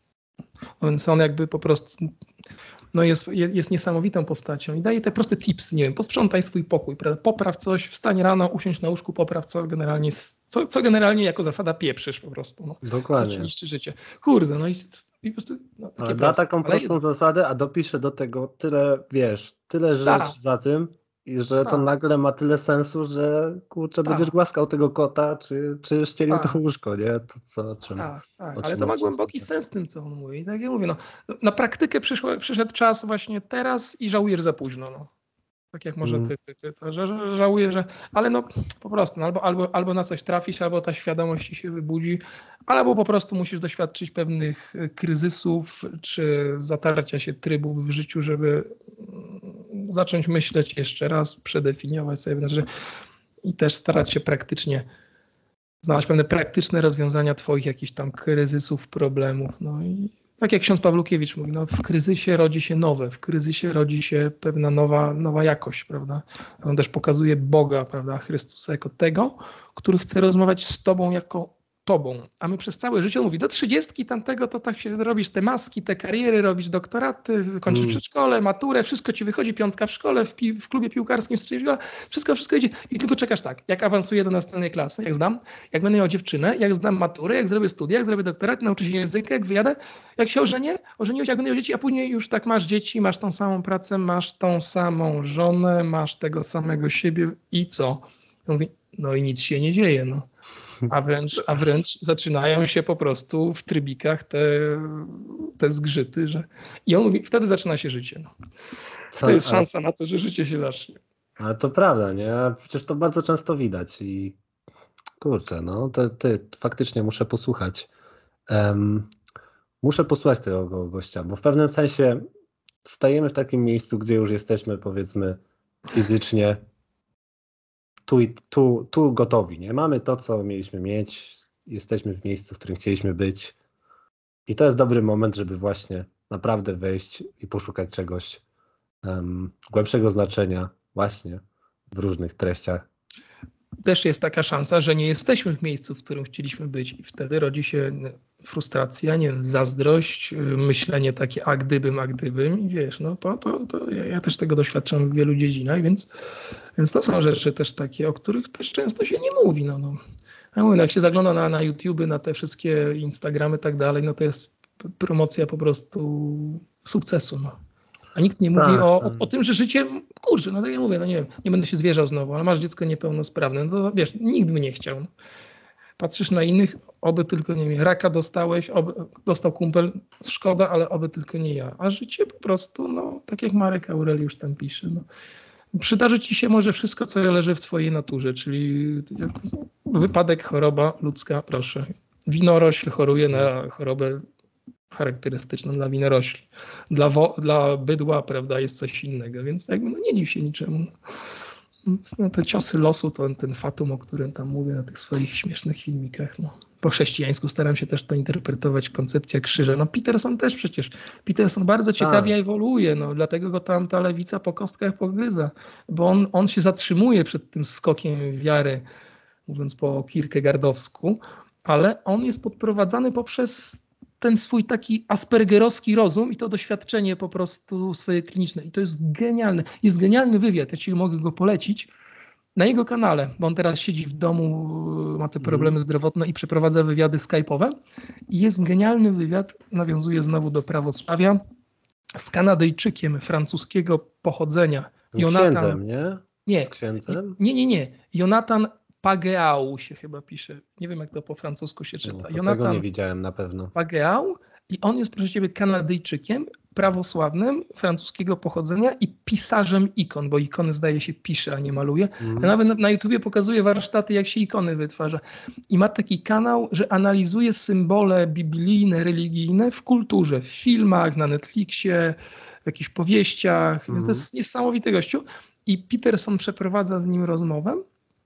no, więc on jakby po prostu no jest, jest niesamowitą postacią i daje te proste tipsy, nie wiem, posprzątaj swój pokój, prawda, popraw coś, wstań rano, usiądź na łóżku, popraw co generalnie, co, co generalnie jako zasada pieprzysz po prostu, no, co ci Dokładnie. niszczy życie. Kurde, no i i po prostu, no, takie Ale da proste. taką Ale prostą zasadę, a dopisze do tego tyle, wiesz, tyle rzeczy tak, za tym, i że to tak, nagle ma tyle sensu, że kurczę, będziesz tak, głaskał tego kota, czy, czy ścielił to tak, łóżko, nie? To co, o czym, tak, tak. o Ale czym to ma on często głęboki mówi. sens w tym, co on mówi. I tak jak mówię, no, na praktykę przyszło, przyszedł czas właśnie teraz i żałujesz za późno. No. Tak jak może Mm. ty, ty, ty to, że, że żałuję, że. Ale no po prostu, no, albo, albo, albo na coś trafisz, albo ta świadomość ci się wybudzi, albo po prostu musisz doświadczyć pewnych kryzysów, czy zatarcia się trybów w życiu, żeby zacząć myśleć jeszcze raz, przedefiniować sobie, znaczy, i też starać się praktycznie znaleźć pewne praktyczne rozwiązania twoich jakichś tam kryzysów, problemów. No i tak jak ksiądz Pawlukiewicz mówi, no w kryzysie rodzi się nowe, w kryzysie rodzi się pewna nowa, nowa jakość, prawda? On też pokazuje Boga, prawda, Chrystusa jako tego, który chce rozmawiać z tobą jako tobą. A my przez całe życie, on mówi, do trzydziestki tamtego to tak się robisz te maski, te kariery, robisz doktoraty, kończysz Mm. przedszkole, maturę, wszystko ci wychodzi, piątka w szkole, w, pi- w klubie piłkarskim, w szkole, wszystko, wszystko idzie i tylko czekasz tak, jak awansuję do następnej klasy, jak zdam, jak będę miał dziewczynę, jak zdam maturę, jak zrobię studia, jak zrobię doktorat, nauczę się języka, jak wyjadę, jak się ożenię, ożeniłeś, jak będę miał dzieci, a później już tak masz dzieci, masz tą samą pracę, masz tą samą żonę, masz tego samego siebie i co? On mówi, no i nic się nie dzieje, no. A wręcz, a wręcz zaczynają się po prostu w trybikach te, te zgrzyty, że... I on mówi, wtedy zaczyna się życie. No. Co, To jest a- szansa na to, że życie się zacznie. Ale to prawda, nie? A przecież to bardzo często widać i kurczę, no to ty faktycznie muszę posłuchać. Em, muszę posłuchać tego go- gościa, bo w pewnym sensie stajemy w takim miejscu, gdzie już jesteśmy, powiedzmy, fizycznie tu, i- tu, tu gotowi, nie? Mamy to, co mieliśmy mieć, jesteśmy w miejscu, w którym chcieliśmy być i to jest dobry moment, żeby właśnie naprawdę wejść i poszukać czegoś em, głębszego znaczenia właśnie w różnych treściach. Też jest taka szansa, że nie jesteśmy w miejscu, w którym chcieliśmy być i wtedy rodzi się frustracja, nie wiem, zazdrość, myślenie takie, a gdybym, a gdybym i wiesz, no to, to, to ja, ja też tego doświadczam w wielu dziedzinach, więc, więc to są rzeczy też takie, o których też często się nie mówi, no, no. Ja mówię, no jak się zagląda na, na YouTube, na te wszystkie Instagramy i tak dalej, no to jest p- promocja po prostu sukcesu, no. A nikt nie mówi Tak, o, tak. o, o tym, że życie, kurczę, no tak ja mówię, no nie wiem, nie będę się zwierzał znowu, ale masz dziecko niepełnosprawne, no to wiesz, nikt by nie chciał. No. Patrzysz na innych, oby tylko nie wiem, raka dostałeś, oby, dostał kumpel, szkoda, ale oby tylko nie ja. A życie po prostu, no tak jak Marek Aureliusz tam pisze, no. Przydarzy ci się może wszystko, co leży w twojej naturze, czyli wypadek, choroba ludzka, proszę. Winorośl choruje na chorobę charakterystyczną dla winorośli. Dla, wo, dla bydła, prawda, jest coś innego, więc jakby no nie dziw się niczemu. Więc, no, te ciosy losu, to ten fatum, o którym tam mówię na tych swoich śmiesznych filmikach, no. Po chrześcijańsku staram się też to interpretować, koncepcja krzyża. No Peterson też przecież. Peterson bardzo ciekawie Tak. ewoluuje, no dlatego go tam ta lewica po kostkach pogryza, bo on, on się zatrzymuje przed tym skokiem wiary, mówiąc po kierkegaardowsku, ale on jest podprowadzany poprzez ten swój taki aspergerowski rozum i to doświadczenie po prostu swoje kliniczne. I to jest genialne. Jest genialny wywiad, ja ci mogę go polecić, na jego kanale, bo on teraz siedzi w domu, ma te problemy zdrowotne i przeprowadza wywiady skype'owe. I jest genialny wywiad, nawiązuje znowu do prawosławia, z Kanadyjczykiem francuskiego pochodzenia. Z Jonathan, księdzem, nie? nie, Z księdzem? nie, nie, nie. Jonathan Pageau się chyba pisze. Nie wiem, jak to po francusku się No, czyta. to tego Jonathan nie widziałem na pewno. Pageau i on jest, proszę ciebie, Kanadyjczykiem, prawosławnym, francuskiego pochodzenia i pisarzem ikon, bo ikony zdaje się pisze, a nie maluje. Mhm. Ja nawet na, na YouTubie pokazuje warsztaty, jak się ikony wytwarza. I ma taki kanał, że analizuje symbole biblijne, religijne w kulturze, w filmach, na Netflixie, w jakichś powieściach. Mhm. To jest niesamowity gościu. I Peterson przeprowadza z nim rozmowę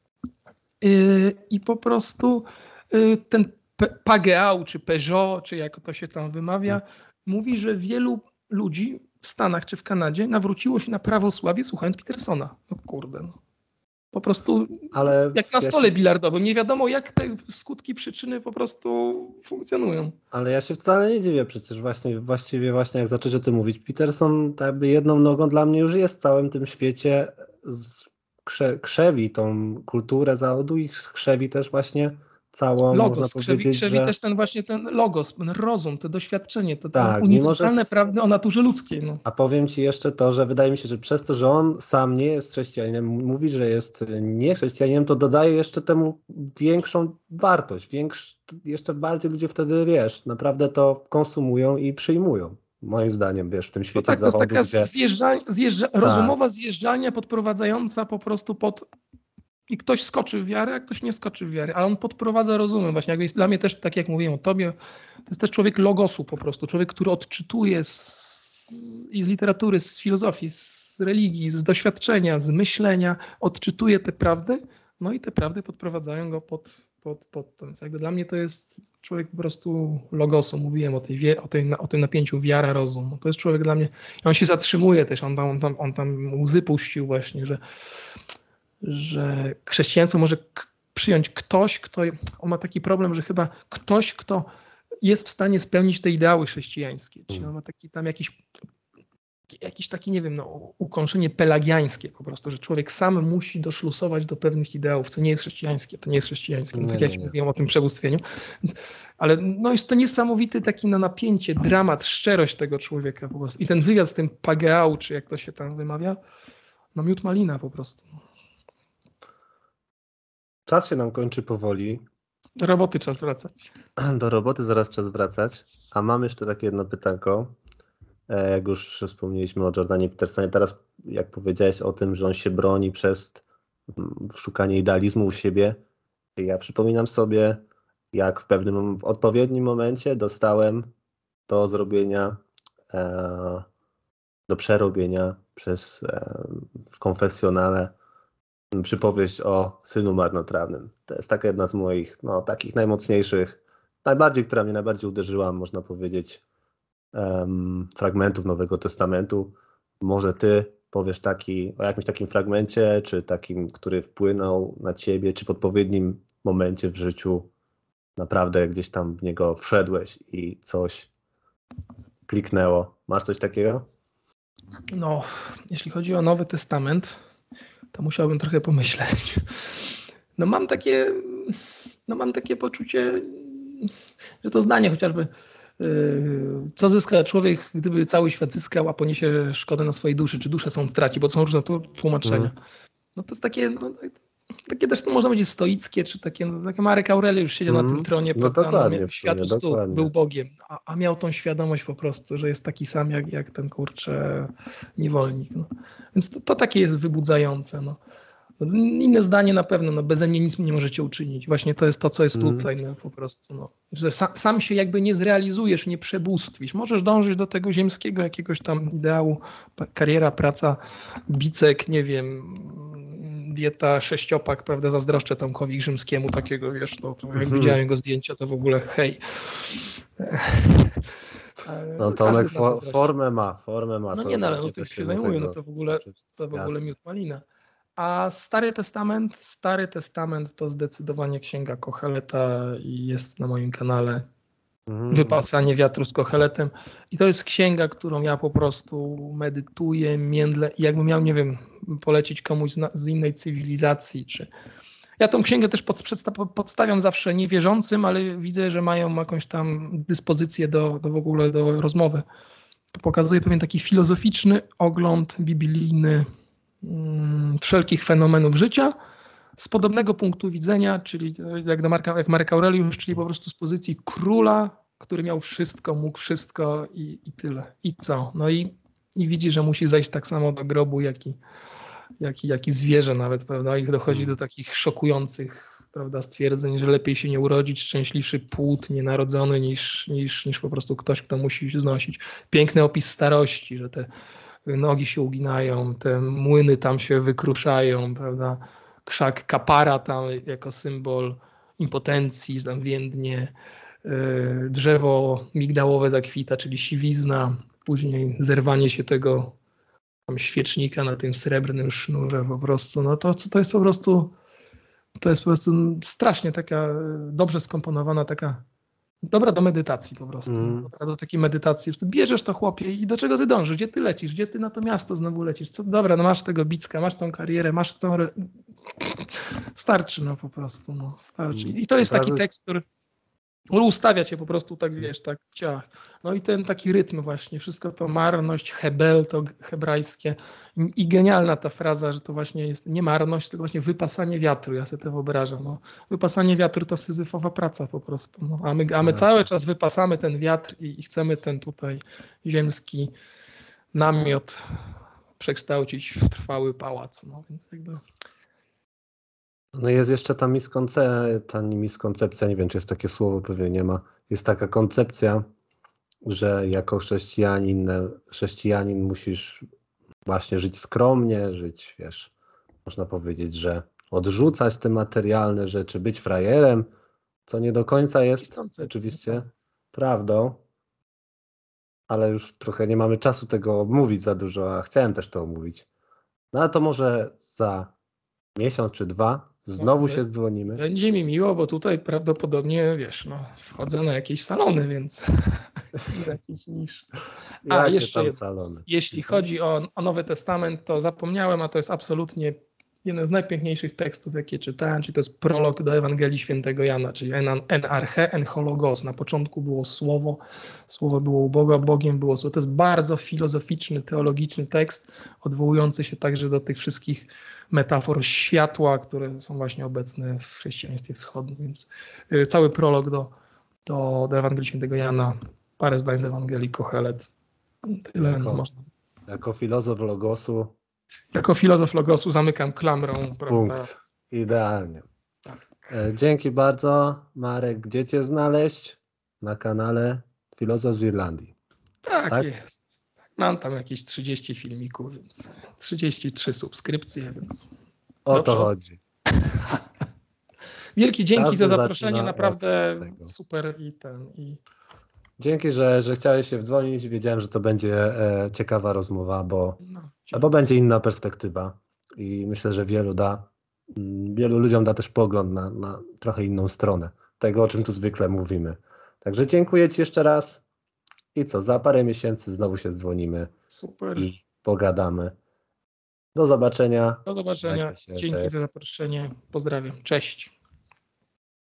yy, i po prostu yy, ten P- Pageau, czy Peugeot, czy jak to się tam wymawia, mówi, że wielu ludzi w Stanach czy w Kanadzie nawróciło się na prawosławie słuchając Petersona. No kurde, no. Po prostu Ale jak na ja stole się, bilardowym. Nie wiadomo, jak te skutki, przyczyny po prostu funkcjonują. ale ja się wcale nie dziwię, przecież właśnie, właściwie właśnie jak zacząć o tym mówić, Peterson tak jakby jedną nogą dla mnie już jest w całym tym świecie, z, krze, krzewi tą kulturę zawodu i krzewi też właśnie całą, można Logos, krzewi, powiedzieć, krzewi że też ten właśnie ten logos, ten rozum, to doświadczenie, to, to tak, mimo że uniwersalne s- prawdy o naturze ludzkiej. No. a powiem ci jeszcze to, że wydaje mi się, że przez to, że on sam nie jest chrześcijaninem, mówi, że jest nie chrześcijaninem, to dodaje jeszcze temu większą wartość, większ, jeszcze bardziej ludzie wtedy, wiesz, naprawdę to konsumują i przyjmują. Moim zdaniem, wiesz, w tym No świecie tak, to jest zawodu, taka gdzie zjeżdżalnia, zjeżdża, tak, rozumowa zjeżdżalnia podprowadzająca po prostu pod... I ktoś skoczy w wiarę, a ktoś nie skoczy w wiarę, ale on podprowadza rozumem. Właśnie jakby jest dla mnie też, tak jak mówiłem o tobie, to jest też człowiek logosu po prostu, człowiek, który odczytuje z, i z literatury, z filozofii, z religii, z doświadczenia, z myślenia, odczytuje te prawdy, no i te prawdy podprowadzają go pod pod, pod tym. Jakby dla mnie to jest człowiek po prostu logosu, mówiłem o, tej, wie- o, tej, o tym napięciu wiara, rozum. To jest człowiek dla mnie, i on się zatrzymuje też, on tam, on tam, on tam łzy puścił właśnie, że, że chrześcijaństwo może k- przyjąć ktoś, kto, on ma taki problem, że chyba ktoś, kto jest w stanie spełnić te ideały chrześcijańskie, czyli on ma taki tam jakiś jakiś taki, nie wiem, no, ukąszenie pelagiańskie po prostu, że człowiek sam musi doszlusować do pewnych ideałów, co nie jest chrześcijańskie, to nie jest chrześcijańskie, no, Nie, tak nie, jak nie. mówiłem o tym przebóstwieniu. Więc, ale no jest to niesamowity taki na napięcie, dramat, szczerość tego człowieka po prostu. I ten wywiad z tym Pageau, czy jak to się tam wymawia, no miód malina po prostu. Czas się nam kończy powoli. Do roboty czas wracać. Do roboty zaraz czas wracać. A mam jeszcze takie jedno pytanko. E, Jak już wspomnieliśmy o Jordanie Petersonie, teraz jak powiedziałeś o tym, że on się broni przez mm, szukanie idealizmu u siebie, ja przypominam sobie, jak w pewnym, w odpowiednim momencie dostałem do zrobienia, e, do przerobienia przez e, w konfesjonale przypowieść o synu marnotrawnym. To jest taka jedna z moich, no, takich najmocniejszych, najbardziej, która mnie najbardziej uderzyła, można powiedzieć, em, fragmentów Nowego Testamentu. Może ty powiesz taki, o jakimś takim fragmencie, czy takim, który wpłynął na ciebie, czy w odpowiednim momencie w życiu naprawdę gdzieś tam w niego wszedłeś i coś kliknęło. Masz coś takiego? No, jeśli chodzi o Nowy Testament, to musiałbym trochę pomyśleć. No mam takie, no mam takie poczucie, że to zdanie chociażby, yy, co zyska człowiek, gdyby cały świat zyskał, a poniesie szkodę na swojej duszy, czy dusze są w straci, bo są różne tu- tłumaczenia. Mhm. No to jest takie, no, takie też to można powiedzieć stoickie, czy takie, no, takie Marek Aureliusz siedział na tym Mhm. tronie, No prawda, no, dokładnie, miał w świat sumie, u stóp, dokładnie. był Bogiem, a, a miał tą świadomość po prostu, że jest taki sam jak, jak ten kurczę niewolnik. No. Więc to, to takie jest wybudzające. No. Inne zdanie na pewno, no beze mnie nic nie możecie uczynić. Właśnie to jest to, co jest Mhm. tutaj, no po prostu. No. Że sa, sam się jakby nie zrealizujesz, nie przebóstwisz. Możesz dążyć do tego ziemskiego jakiegoś tam ideału, pa- kariera, praca, bicek, nie wiem, dieta, sześciopak, prawda, zazdroszczę Tomkowi Grzymskiemu takiego, wiesz, no to jak Mhm. widziałem go zdjęcia, to w ogóle hej. Ale No to każdy Tomek z nas fo- zazdrości. formę ma, formę ma, No to nie, no ale no nie tym da się się mu zajmuję, no tego to w ogóle, poprzeć. to w ogóle Jasne. miód malina. A Stary Testament, Stary Testament to zdecydowanie księga Kocheleta i jest na moim kanale Mhm. Wypasanie wiatru z Kocheletem. I to jest księga, którą ja po prostu medytuję, międlę i jakbym miał, nie wiem, polecić komuś z, na, z innej cywilizacji, czy... Ja tą księgę też pod, przedsta- podstawiam zawsze niewierzącym, ale widzę, że mają jakąś tam dyspozycję do, do w ogóle do rozmowy. To pokazuje pewien taki filozoficzny ogląd biblijny mm, wszelkich fenomenów życia z podobnego punktu widzenia, czyli jak, do Marka, jak Marek Aureliusz, czyli po prostu z pozycji króla, który miał wszystko, mógł wszystko i, i tyle. I co? No i, i widzi, że musi zejść tak samo do grobu, jak i, jak i, jak i zwierzę nawet, prawda? I dochodzi do takich szokujących, prawda, stwierdzeń, że lepiej się nie urodzić, szczęśliwszy płód nienarodzony niż, niż, niż po prostu ktoś, kto musi znosić. Piękny opis starości, że te nogi się uginają, te młyny tam się wykruszają, prawda? Krzak kapara tam jako symbol impotencji, tam więdnie, drzewo migdałowe zakwita, czyli siwizna, później zerwanie się tego tam świecznika na tym srebrnym sznurze po prostu, no to, to jest po prostu to jest po prostu strasznie taka dobrze skomponowana, taka dobra do medytacji po prostu. Mhm. Dobra do takiej medytacji, że ty bierzesz to chłopie i do czego ty dążysz, gdzie ty lecisz, gdzie ty na to miasto znowu lecisz. Co, dobra, no masz tego bicka, masz tą karierę, masz tą... re- Starczy no po prostu, no starczy. I to jest taki tekst, który ustawia cię po prostu tak, wiesz, tak w ciach. No i ten taki rytm właśnie, wszystko to marność, hebel to hebrajskie i genialna ta fraza, że to właśnie jest nie marność, tylko właśnie wypasanie wiatru, ja sobie to wyobrażam. No. Wypasanie wiatru to syzyfowa praca po prostu, no. a, my, a my cały czas wypasamy ten wiatr i, i chcemy ten tutaj ziemski namiot przekształcić w trwały pałac, no więc jakby... No jest jeszcze ta miskonce- ta miskoncepcja, nie wiem, czy jest takie słowo, pewnie nie ma. Jest taka koncepcja, że jako chrześcijanin, chrześcijanin musisz właśnie żyć skromnie, żyć, wiesz, można powiedzieć, że odrzucać te materialne rzeczy, być frajerem, co nie do końca jest Koncepcja, oczywiście tak. prawdą, ale już trochę nie mamy czasu tego omówić za dużo, a chciałem też to omówić. No ale to może za miesiąc czy dwa znowu No, się dzwonimy. Będzie mi miło, bo tutaj prawdopodobnie, wiesz, no, wchodzę na jakieś salony, więc jakiś niż. A, Jakie jeszcze tam jedno. salony? Jeśli Mhm. chodzi o, o Nowy Testament, to zapomniałem, a to jest absolutnie jeden z najpiękniejszych tekstów, jakie czytałem, czyli to jest prolog do Ewangelii Świętego Jana, czyli en, en arche, en hologos. Na początku było Słowo, Słowo było u Boga, Bogiem było Słowo. To jest bardzo filozoficzny, teologiczny tekst, odwołujący się także do tych wszystkich metafor światła, które są właśnie obecne w chrześcijaństwie wschodnim. Więc y, cały prolog do, do, do Ewangelii Świętego Jana, parę zdań z Ewangelii Kohelet. Tyle Jako, można. jako filozof logosu Jako filozof logosu zamykam klamrą, prawda? punkt. Idealnie. Tak. E, Dzięki bardzo. Marek, gdzie cię znaleźć? Na kanale Filozof z Irlandii. Tak, Tak? jest. Mam tam jakieś trzydzieści filmików, więc trzydzieści trzy subskrypcje, więc O do to przodu. chodzi. Wielki dzięki za Każdy zaproszenie, zaczyna naprawdę od tego. super i ten i Dzięki, że, że chciałeś się wdzwonić. Wiedziałem, że to będzie e, ciekawa rozmowa, bo, no, bo będzie inna perspektywa i myślę, że wielu da, mm, wielu ludziom da też pogląd na, na trochę inną stronę tego, o czym tu zwykle mówimy. Także dziękuję Ci jeszcze raz i co, za parę miesięcy znowu się dzwonimy super. i pogadamy. Do zobaczenia. Do zobaczenia. Trzymajcie się, Dzięki za cześć. zaproszenie. Pozdrawiam. Cześć.